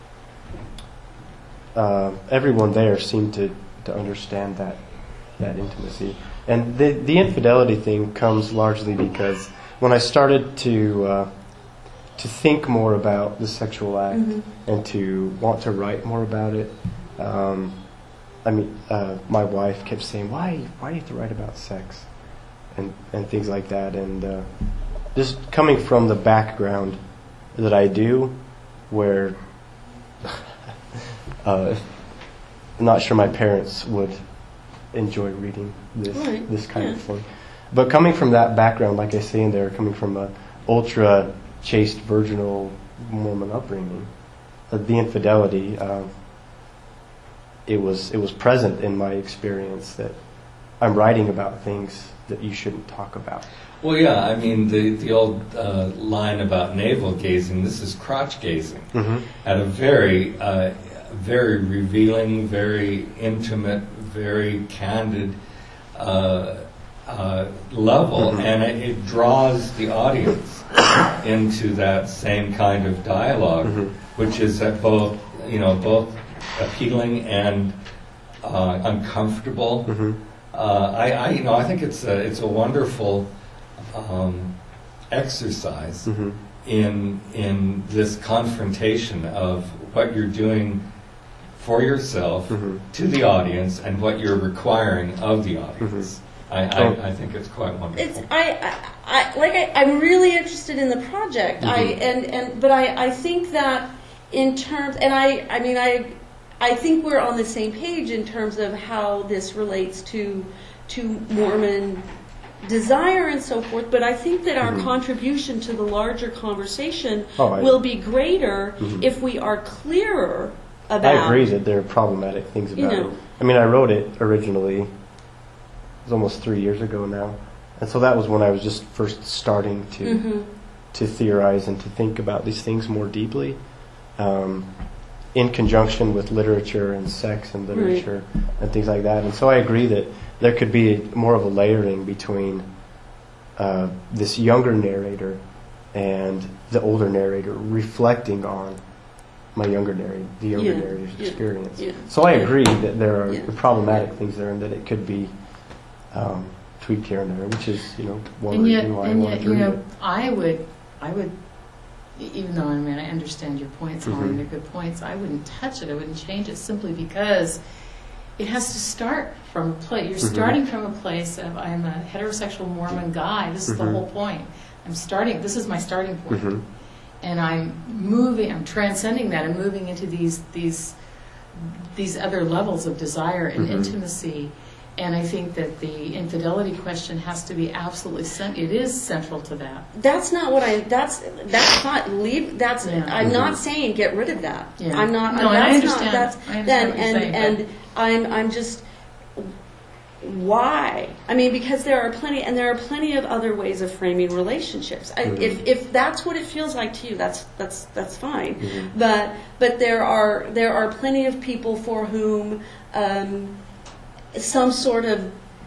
uh, everyone there seemed to, to understand that that intimacy. And the the infidelity thing comes largely because when I started to uh, to think more about the sexual act Mm-hmm. and to want to write more about it. Um, I mean, uh, my wife kept saying, "Why, why do you have to write about sex?" and and things like that. And uh, just coming from the background that I do, where uh, I'm not sure my parents would enjoy reading this Right, this kind yeah. of thing. But coming from that background, like I say in there, coming from a ultra chaste virginal Mormon upbringing, uh, the infidelity. Uh, It was it was present in my experience that I'm writing about things that you shouldn't talk about. Well, yeah, I mean, the, the old uh, line about navel gazing, this is crotch gazing, Mm-hmm. at a very, uh, very revealing, very intimate, very candid uh, uh, level, Mhm. and it, it draws the audience into that same kind of dialogue, Mhm. which is at both, you know, both appealing and uh, uncomfortable. Mm-hmm. Uh, I, I, you know, I think it's a, it's a wonderful um, exercise Mm-hmm. in in this confrontation of what you're doing for yourself Mhm. to the audience and what you're requiring of the audience. I, I, Oh. I think it's quite wonderful. It's I, I, I like I, I'm really interested in the project. I Mhm. and, and but I, I think that in terms and I I mean I I think we're on the same page in terms of how this relates to to Mormon desire and so forth. But I think that our Mhm. contribution to the larger conversation Oh, I- will be greater Mhm. if we are clearer about. I agree that there are problematic things You about know. it. I mean, I wrote it originally. It was almost three years ago now, and so that was when I was just first starting to Mhm. to theorize and to think about these things more deeply, um, in conjunction with literature and sex and literature and things like that. And so I agree that there could be more of a layering between uh, this younger narrator and the older narrator, reflecting on my younger narrator, the younger Yeah, narrator's yeah, experience. yeah. So I agree that there are Yeah. problematic things there, and that it could be um, tweaked here and there, which is, you know, one And yet, reason why I and wanted yet, to you read know, it. I would, I would, e- even though I mean I understand your points, Holly, Mhm. they're good points. I wouldn't touch it. I wouldn't change it simply because it has to start from a place. You're Mhm. starting from a place of I'm a heterosexual Mormon guy. This is the Mhm. whole point. I'm starting. This is my starting point, Mhm. and I'm moving. I'm transcending that. I'm moving into these these these other levels of desire and Mhm. intimacy. And I think that the infidelity question has to be absolutely cent- it is central to that. That's not what I. That's that's not leave. That's Yeah. I'm Mhm. not saying get rid of that. Yeah. I'm not. No, I'm, and I that's understand. Not, that's I understand then what you're and saying, and but- I'm I'm just why? I mean, because there are plenty and there are plenty of other ways of framing relationships. I, Mhm. If if that's what it feels like to you, that's that's that's fine. Mhm. But but there are there are plenty of people for whom um, some sort of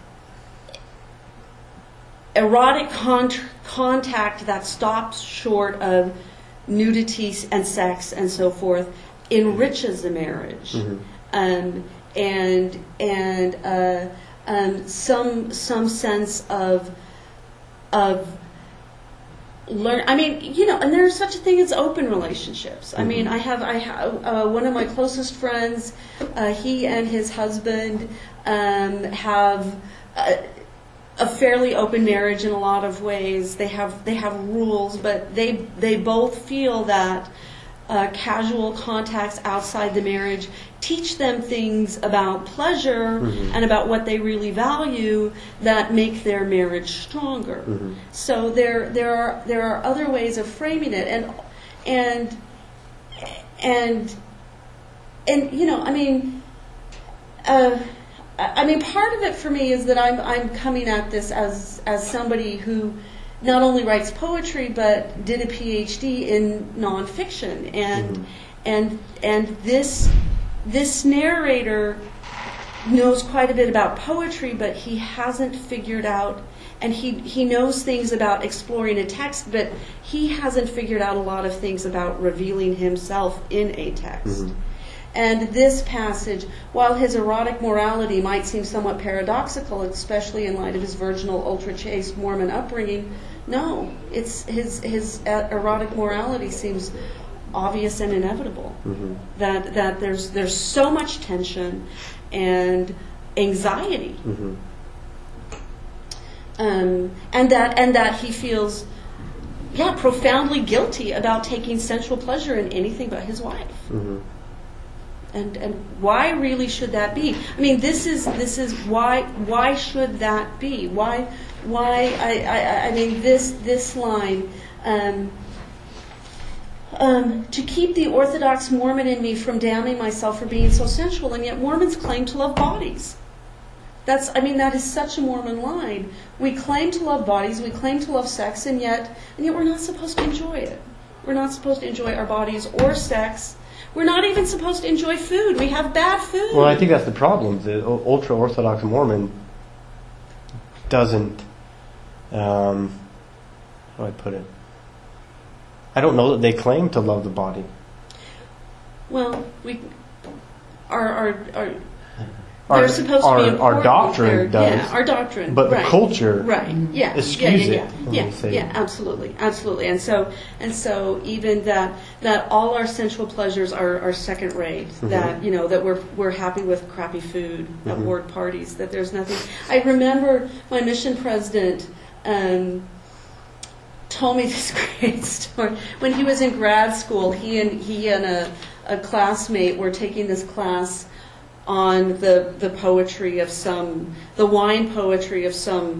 erotic con- contact that stops short of nudity and sex and so forth enriches the marriage, Mhm. um, and and uh, um, some some sense of of learn. I mean, you know, and there's such a thing as open relationships. I mean, Mhm. I have I have uh, one of my closest friends. Uh, he and his husband um, have. Uh, a fairly open marriage in a lot of ways. They have they have rules, but they they both feel that uh, casual contacts outside the marriage teach them things about pleasure Mhm. and about what they really value that make their marriage stronger. Mhm. So there there are there are other ways of framing it, and and and and you know, I mean. Uh, I I mean, part of it for me is that I'm I'm coming at this as as somebody who not only writes poetry but did a P H D in nonfiction, and Mhm. and and this this narrator knows quite a bit about poetry, but he hasn't figured out, and he he knows things about exploring a text, but he hasn't figured out a lot of things about revealing himself in a text. Mhm. And this passage, while his erotic morality might seem somewhat paradoxical, especially in light of his virginal, ultra-chaste Mormon upbringing, no, it's his his erotic morality seems obvious and inevitable. Mm-hmm. That that there's there's so much tension and anxiety, Mm-hmm. um, and that and that he feels, yeah, profoundly guilty about taking sensual pleasure in anything but his wife. Mm-hmm. And and why really should that be? I mean, this is this is why why should that be? Why why I I, I mean this this line. Um, um, to keep the Orthodox Mormon in me from damning myself for being so sensual, and yet Mormons claim to love bodies. That's I mean that is such a Mormon line. We claim to love bodies, we claim to love sex, and yet and yet we're not supposed to enjoy it. We're not supposed to enjoy our bodies or sex. We're not even supposed to enjoy food. We have bad food. Well, I think that's the problem. The ultra-Orthodox Mormon doesn't, um, how do I put it? I don't know that they claim to love the body. Well, we our our our Our, they're supposed our, to be our important. doctrine They're- does, Yeah, our doctrine. but right. the culture Right. Yeah. eschews yeah, yeah, it, yeah, when yeah, they say yeah, it. absolutely, absolutely. And so and so even that that all our sensual pleasures are, are second rate. Mm-hmm. That you know that we're we're happy with crappy food at Mhm. ward parties. That there's nothing. I remember my mission president. Um, told me this great story. When he was in grad school, he and he and a, a classmate were taking this class on the the poetry of some, the wine poetry of some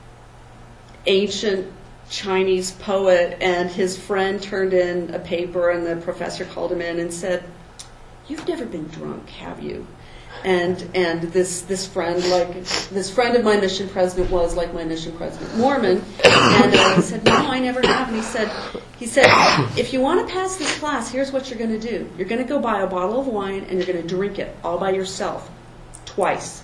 ancient Chinese poet, and his friend turned in a paper, and the professor called him in and said, "You've never been drunk, have you?" And and this this friend, like this friend of my mission president, was like my mission president Mormon, and uh, he said, "No, I never have." And he said, he said, "If you want to pass this class, here's what you're going to do. You're going to go buy a bottle of wine, and you're going to drink it all by yourself, twice."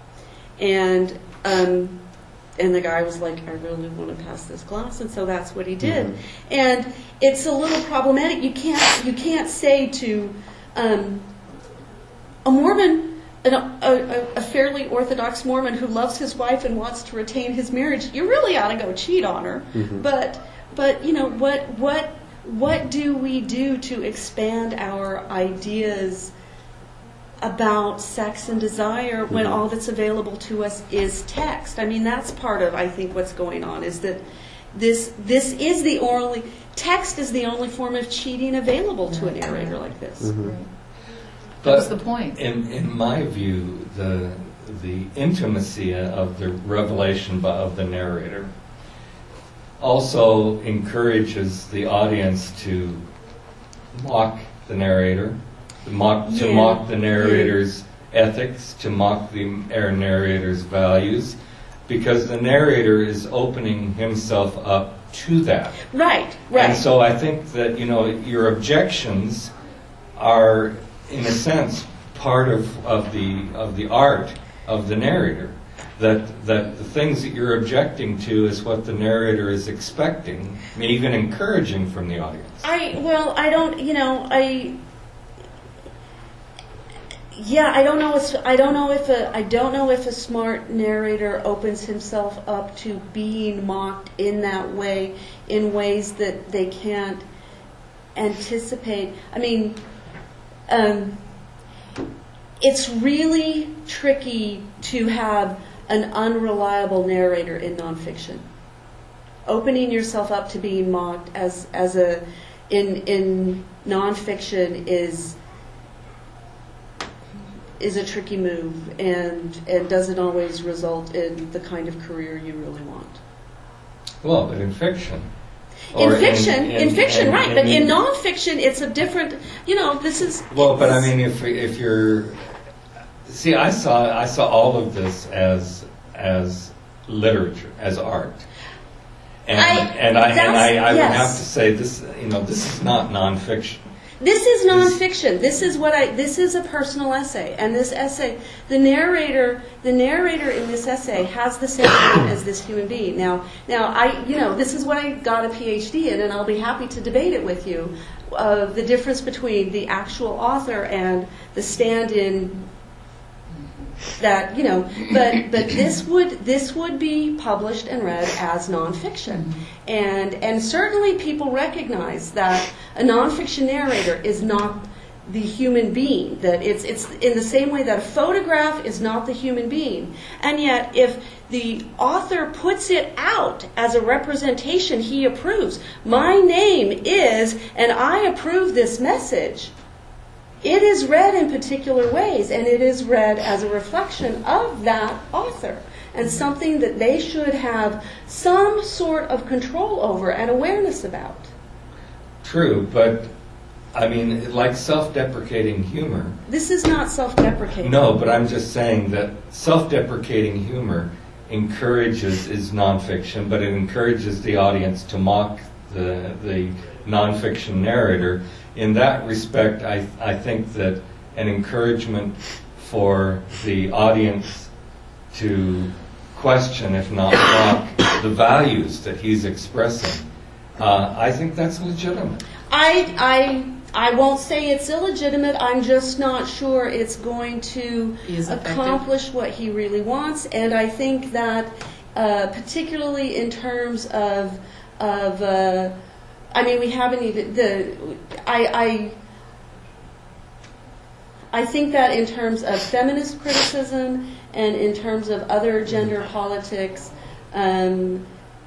And um, and the guy was like, "I really want to pass this class," and so that's what he did. Mhm. And it's a little problematic. You can't you can't say to um, a Mormon. An, a, a fairly Orthodox Mormon who loves his wife and wants to retain his marriage, you really ought to go cheat on her. Mhm. But, but you know, what, what, what do we do to expand our ideas about sex and desire when Mhm. all that's available to us is text? I mean, that's part of, I think, what's going on, is that this, this is the only, text is the only form of cheating available to a narrator like this. Mhm. Right. That was the But point. In, in my view, the the intimacy of the revelation by- of the narrator also encourages the audience to mock the narrator, to mock, to Yeah. mock the narrator's ethics, to mock the er, narrator's values, because the narrator is opening himself up to that. Right, right. And so I think that, you know, your objections are, in a sense, part of, of the of the art of the narrator. That that the things that you're objecting to is what the narrator is expecting, and even encouraging from the audience. I well, I don't. You know, I. Yeah, I don't know. If, I don't know if a. I don't know if a smart narrator opens himself up to being mocked in that way, in ways that they can't anticipate. I mean, um, it's really tricky to have an unreliable narrator in nonfiction. Opening yourself up to being mocked as as a in in nonfiction is is a tricky move, and and doesn't always result in the kind of career you really want. Well, but in fiction. In or fiction, in, fiction, in- right? But in nonfiction, it's a different. You know, this is. Well, but I this- mean, if if you're see, I saw I saw all of this as as literature, as art, and I- and I and I, I would yes. have to say this. You know, this is not nonfiction. This is nonfiction. This is what I. This is a personal essay, and this essay, the narrator, the narrator in this essay has the same name as this human being. Now, now I, you know, this is what I got a P H D in, and I'll be happy to debate it with you. Uh, the difference between the actual author and the stand-in. That you know, but but this would this would be published and read as nonfiction, and and certainly people recognize that a nonfiction narrator is not the human being. That it's it's in the same way that a photograph is not the human being, and yet if the author puts it out as a representation he approves, my name is, and I approve this message. It is read in particular ways, and it is read as a reflection of that author, and something that they should have some sort of control over and awareness about. True, but I mean, like self-deprecating humor. This is not self-deprecating. No, but I'm just saying that self-deprecating humor encourages is nonfiction, but it encourages the audience to mock the the nonfiction narrator. In that respect, I I think that an encouragement for the audience to question, if not mock, the values that he's expressing, uh, I think that's legitimate. I, I, I won't say it's illegitimate. I'm just not sure it's going to Is effective. accomplish what he really wants. And I think that, uh, particularly in terms of, of uh, I mean, we haven't even the. I, I I think that in terms of feminist criticism and in terms of other gender politics, um,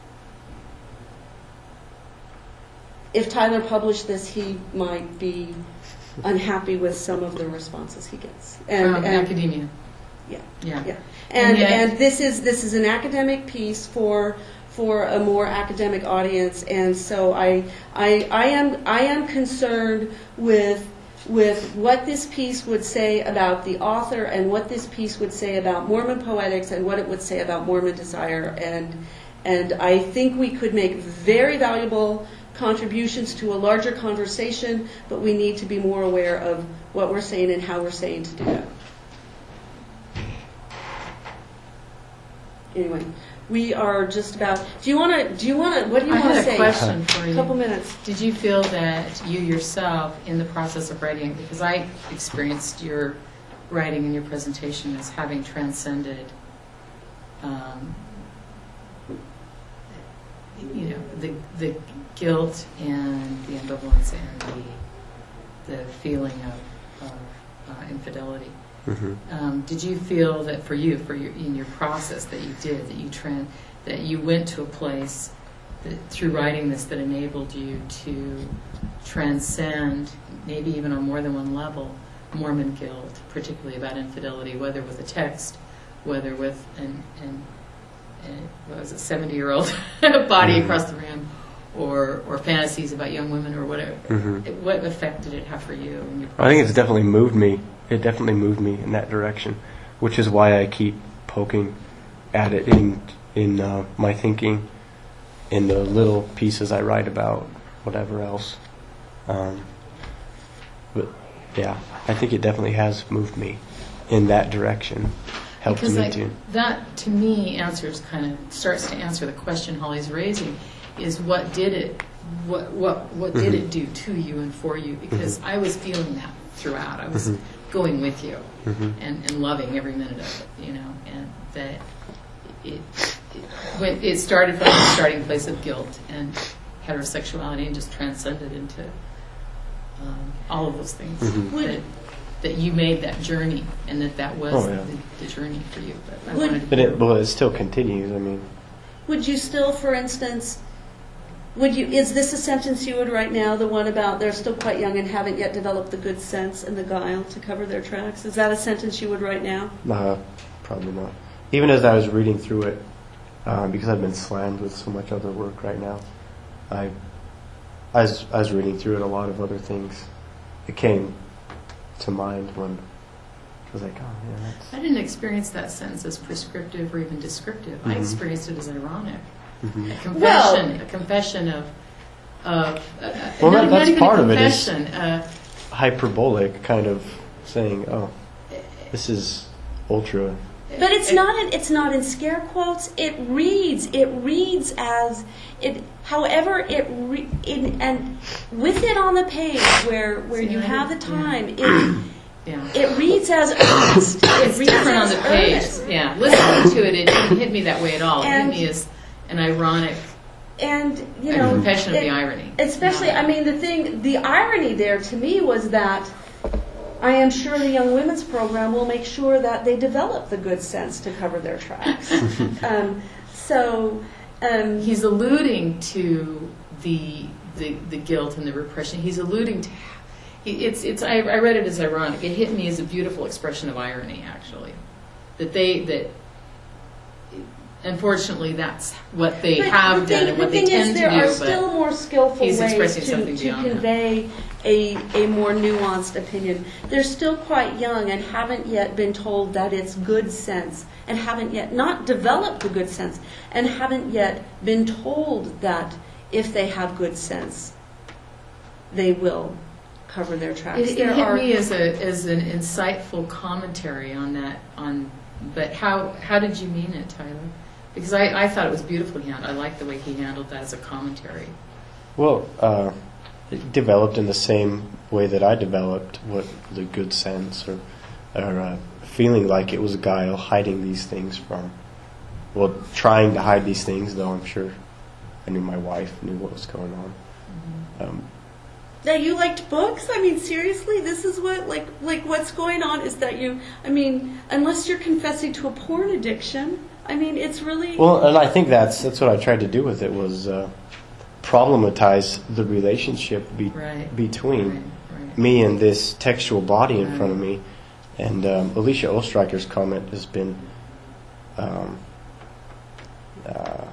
if Tyler published this, he might be unhappy with some of the responses he gets. And, um, and academia. yeah, Yeah. yeah. And And yet- and this is this is an academic piece for for a more academic audience, and so I I I am I am concerned with with what this piece would say about the author and what this piece would say about Mormon poetics and what it would say about Mormon desire, and and I think we could make very valuable contributions to a larger conversation, but we need to be more aware of what we're saying and how we're saying to do that. Anyway, we are just about. Do you want to? Do you want to? What do you I want to had say? a question for you. A couple minutes. Did you feel that you yourself, in the process of writing, because I experienced your writing and your presentation as having transcended, um, you know, the the guilt and the ambivalence and the the feeling of, of uh, infidelity. Mm-hmm. Um, did you feel that for you, for your in your process that you did, that you tran- that you went to a place that, through writing this, that enabled you to transcend, maybe even on more than one level, Mormon guilt, particularly about infidelity, whether with a text, whether with an, an, an what was it, seventy-year-old body Mm-hmm. across the room, or or fantasies about young women, or whatever. Mm-hmm. What effect did it have for you? In your I think it's process? definitely moved me. It definitely moved me in that direction, which is why I keep poking at it in in uh, my thinking, in the little pieces I write about, whatever else. Um, but yeah, I think it definitely has moved me in that direction. Helped Because me like, to. that, to me, answers kind of starts to answer the question Holly's raising: is what did it, what what what did Mhm. it do to you and for you? Because Mhm. I was feeling that throughout. I was Mhm. going with you Mhm. and, and loving every minute of it, you know, and that it, it when it started from the starting place of guilt and heterosexuality and just transcended into um, all of those things. Mhm. That, that you made that journey, and that that was Oh, yeah. the, the journey for you. But I Would- wanted to But hear- it, well, it still continues. I mean, Would you still, for instance, would you? Is this a sentence you would write now? The one about they're still quite young and haven't yet developed the good sense and the guile to cover their tracks. Is that a sentence you would write now? uh, probably not. Even as I was reading through it, um, because I've been slammed with so much other work right now, I, I was, I was reading through it. A lot of other things, it came to mind when I was like, oh, yeah, that's... I didn't experience that sentence as prescriptive or even descriptive. I Mhm. experienced it as ironic. Mhm. A confession, a confession of, of uh, Well, not, that- not that's even part a of it is- confession. Uh, hyperbolic, kind of saying, oh, this is ultra... But it's not in, it's not in scare quotes. It reads it reads as it. However, it re, in, and with it on the page where where See, you I have the didn't- time, it yeah. it reads as earnest. It It's reads different on as the page. earnest. Yeah, listening to it, it didn't hit me that way at all. It hit And- me as an ironic, And you a know, confession of it- the irony. Especially, I mean, the thing, the irony there to me was that I am sure the Young Women's Program will make sure that they develop the good sense to cover their tracks. um, so, um, He's alluding to the, the the guilt and the repression. He's alluding to he- it's it's. I, I read it as ironic. It hit me as a beautiful expression of irony, actually. That they that. Unfortunately, that's what they but have the done thing, and what the they thing tend is, to there do. are but still more skillful he's ways expressing to, something to beyond that. convey a, a more nuanced opinion. They're still quite young and haven't yet been told that it's good sense, and haven't yet not developed the good sense, and haven't yet been told that if they have good sense, they will cover their tracks. It, it There hit are- me as a as an insightful commentary on that. On, but how how did you mean it, Tyler? Because I, I thought it was beautifully handled. I liked the way he handled that as a commentary. Well, uh, it developed in the same way that I developed what the good sense or, or uh, feeling like it was guile hiding these things from. Well, trying to hide these things, though I'm sure I knew my wife knew what was going on. Mm-hmm. Um, That you liked books? I mean, seriously, this is what like like what's going on is that you. I mean, unless you're confessing to a porn addiction, I mean, it's really. well, and I think that's that's what I tried to do with it was uh, problematize the relationship be- Right. between Right, right. me and this textual body in Right. front of me. And um, Alicia Ostriker's comment has been um, uh,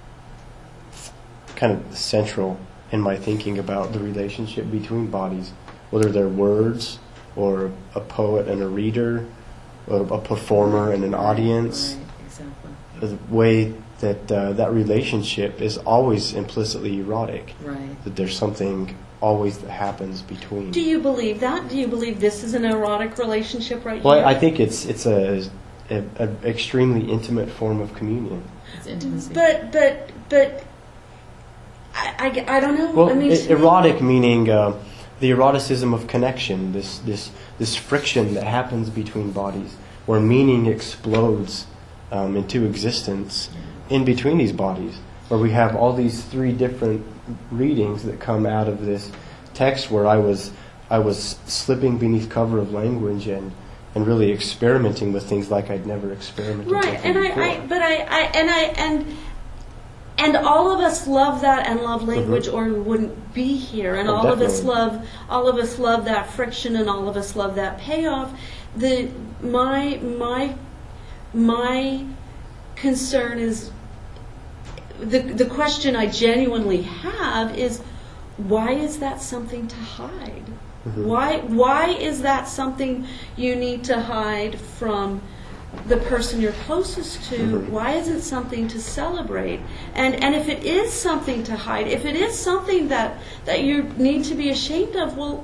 kind of central in my thinking about the relationship between bodies, whether they're words or a poet and a reader, or a performer and an audience. Right, exactly. The way that uh, that relationship is always implicitly erotic, Right. that there's something always that happens between. Do you believe that? Do you believe this is an erotic relationship right Well, here? I think it's it's a, a, a extremely intimate form of communion. It's intimacy. But but but I, I, I don't know. Well, I mean, e- to me- erotic meaning uh, the eroticism of connection, this this this friction that happens between bodies, where meaning explodes um, into existence in between these bodies, where we have all these three different readings that come out of this text, where I was I was slipping beneath cover of language and. And really experimenting with things like I'd never experimented right, with and before. I, I but I, I and I and and all of us love that and love language, or we wouldn't be here. And Oh, all of us definitely. love all of us love that friction, and all of us love that payoff. The my my my concern is the the question I genuinely have is, why is that something to hide? Mhm. Why why is that something you need to hide from the person you're closest to? Mhm. Why is it something to celebrate? And and if it is something to hide, if it is something that, that you need to be ashamed of, well,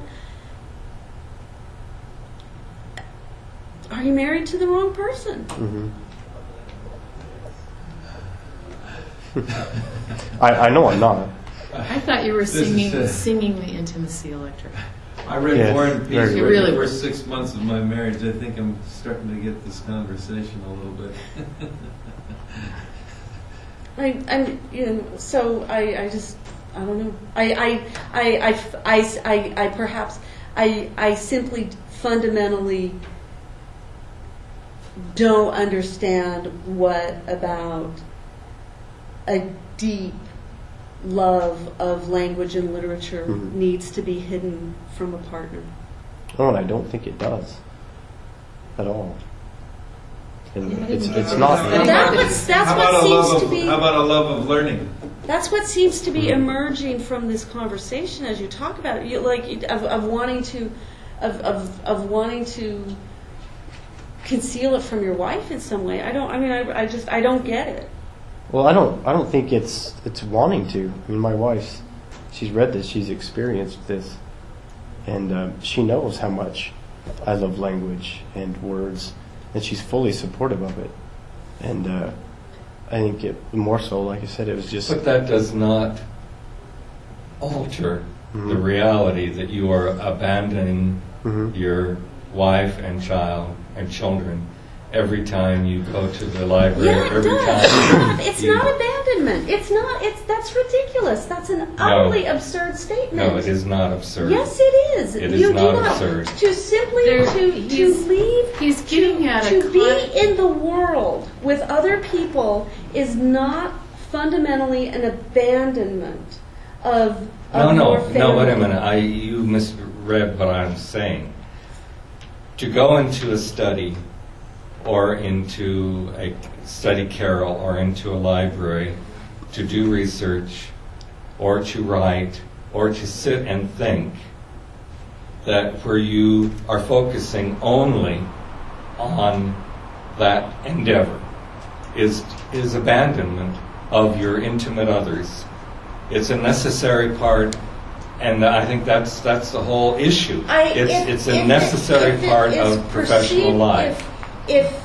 are you married to the wrong person? Mm-hmm. I, I know I'm not. I thought you were This is, singing uh, singing the intimacy electric. I read Yeah, War and Peace very for good. Really the were. first six months of my marriage. I think I'm starting to get this conversation a little bit. I, I'm, you know, so I, I just, I don't know. I, I, I, I, I, I, I perhaps, I, I simply fundamentally don't understand what about a deep love of language and literature Mhm. needs to be hidden from a partner. Oh, and I don't think it does at all. And Yeah, it's it it's doesn't. not. That- That was, that's how what about a seems love to of be. how about a love of learning? That's what seems to be Mhm. emerging from this conversation as you talk about it. You, like of, of wanting to, of, of of wanting to conceal it from your wife in some way. I don't. I mean, I, I just I don't get it. Well, I don't. I don't think it's it's wanting to. I mean, my wife's, she's read this. She's experienced this, and uh, she knows how much I love language and words, and she's fully supportive of it. And uh, I think it more so, like I said, it was just. But that does not alter Mhm. the reality that you are abandoning Mhm. your wife and child and children every time you go to the library. Yeah, it every does. time It's you- not abandonment. It's not. It's that's ridiculous. That's an utterly absurd statement. No, it is not absurd. Yes, it is. It you is not do not absurd. to simply There- to to he's- leave He's getting at to a be con- in the world with other people is not fundamentally an abandonment of, No, of no, your family. no. Wait a minute. I you misread what I'm saying. To go into a study, or into a study carrel, or into a library, to do research, or to write, or to sit and think, that where you are focusing only on that endeavor is is abandonment of your intimate others. It's a necessary part, and I think that's that's the whole issue. I, it's if- it's if a it- necessary if it part is of professional perceived- life. If, if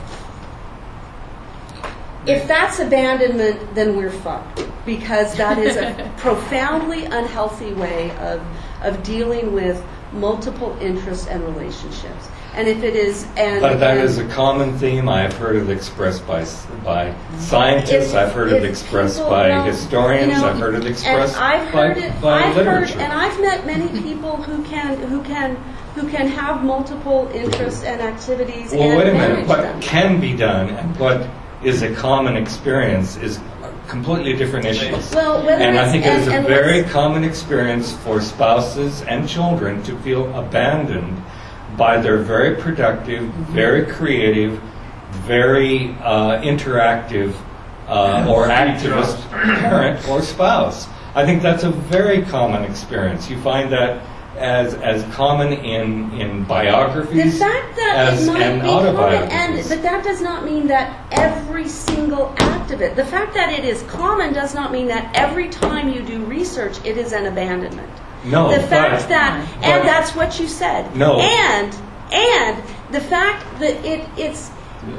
if that's abandonment, then we're fucked, because that is a profoundly unhealthy way of of dealing with multiple interests and relationships. And if it is, and But that and is a common theme. I have heard it expressed by by scientists. if- I've heard it if expressed people, by you know, historians. you know, I've heard it expressed and I've by, heard it, by I've literature. Heard, and I've met many people who can who can who can have multiple interests and activities Well, and wait a minute. manage What them. can be done and what is a common experience is completely different issues. Well, whether and I it's- think it is and- a and very let's- common experience for spouses and children to feel abandoned by their very productive, very creative, very uh, interactive uh, or activist parent or spouse. I think that's a very common experience. You find that as as common in in The biographies fact that as it might and be common, and autobiographies. but that does not mean that every single act of it. The fact that it is common does not mean that every time you do research, it is an abandonment. No, the fact but- that, but- and that's what you said. No. And and the fact that it it's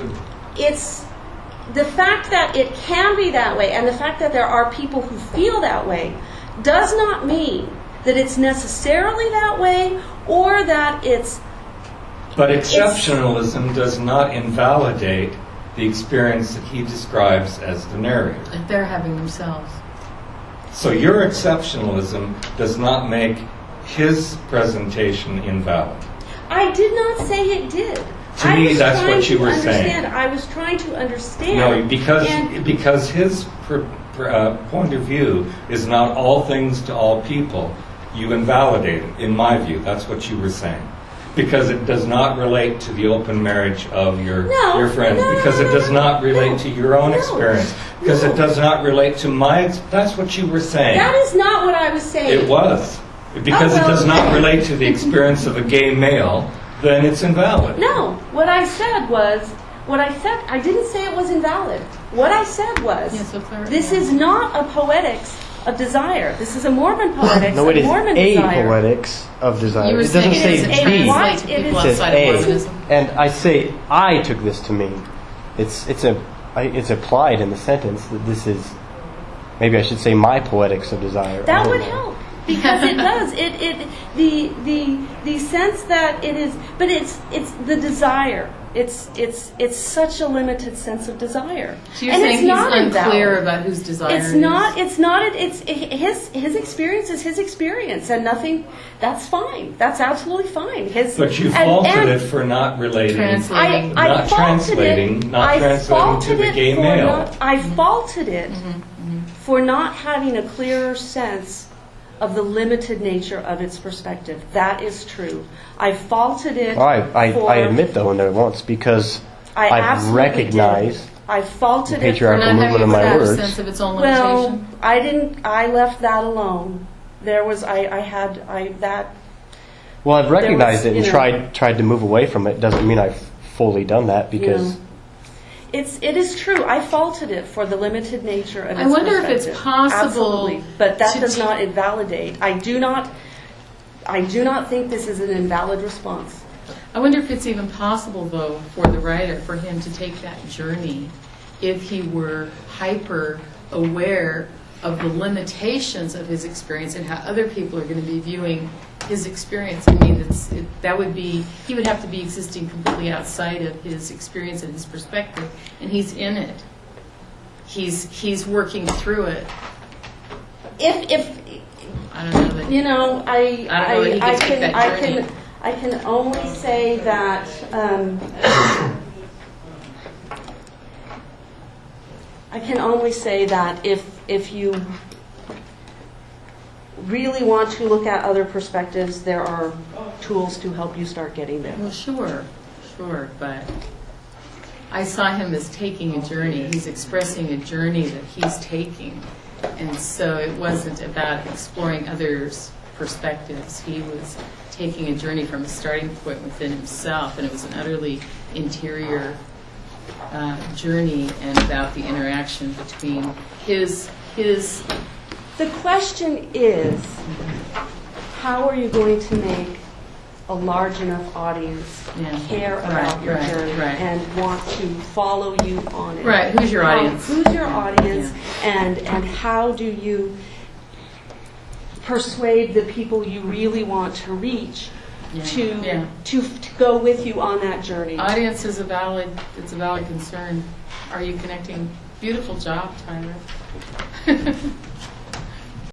it's the fact that it can be that way, and the fact that there are people who feel that way, does not mean that it's necessarily that way, or that it's But exceptionalism does not invalidate the experience that he describes as the narrator. that they're having themselves. So your exceptionalism does not make his presentation invalid. I did not say it did. To I me, was that's trying what you to were understand. saying. I was trying to understand. No, because and because his pr- pr- uh, point of view is not all things to all people. You invalidate it, in my view. That's what you were saying. Because it does not relate to the open marriage of your No, your friends. no, no, because no, it does no, not relate no, to your own no, experience. Because no. it does not relate to my. Ex- that's what you were saying. that is not what I was saying. It was. Because Oh, well, it does not okay. relate to the experience of a gay male, then it's invalid. No, what I said was, what I said, I didn't say it was invalid. What I said was, Yeah, so clear- this yeah. is not a poetics of desire. This is a Mormon poetics No, it of is Mormon a desire. poetics of desire. You were It doesn't saying say it's a the. what? translate to It people is- It says outside of a, Mormonism. and I say I took this to mean it's it's a I, it's applied in the sentence that this is maybe I should say my poetics of desire. I That don't would know. help, because it does. It it the the the sense that it is, but it's it's the desire. It's it's it's such a limited sense of desire. So you're And saying it's he's not unclear invalid. about whose desire It's it is? not. It's not. It's his his experience is his experience, and nothing. That's fine. That's absolutely fine. His. But you and- faulted and it for not relating. Translating. I, I Not faulted translating- it. not I translating to faulted the it gay for male. Not, I faulted it for not having a clearer sense of the limited nature of its perspective. That is true. I faulted it. I, I, for, I admit though in there once because I I've absolutely recognized did. I faulted the it. patriarchal For not movement having of my a words. sense of its own Well, limitation. I didn't. I left that alone. There was. I. I had. I that. Well, I've recognized was, it and you know- tried tried to move away from it. Doesn't mean I've fully done that because. Yeah. It's, it is true. I faulted it for the limited nature of its I wonder if it's perspective. possible Absolutely. But that to does ta- not invalidate. I do not, I do not think this is an invalid response. I wonder if it's even possible, though, for the writer, for him to take that journey if he were hyper aware of the limitations of his experience and how other people are going to be viewing his experience. I mean, it's, it, that would be, he would have to be existing completely outside of his experience and his perspective, and he's in it. He's, he's working through it. If, if, I don't know that. you know, I, I don't know that he I, I can take can, that I journey. can, I can only say that, um, I can only say that if, if you really want to look at other perspectives, there are tools to help you start getting there. Well, sure, sure, but I saw him as taking a journey. He's expressing a journey that he's taking, and so it wasn't about exploring others' perspectives. He was taking a journey from a starting point within himself, and it was an utterly interior uh, journey and about the interaction between his his. The question is, how are you going to make a large enough audience Yeah. care Right, about your right, journey right. and want to follow you on it? Right, who's your How- audience? Who's your audience, and and how do you persuade the people you really want to reach Yeah. to, Yeah. to to go with you on that journey? Audience is a valid, it's a valid concern. Are you connecting? Beautiful job, Tyler.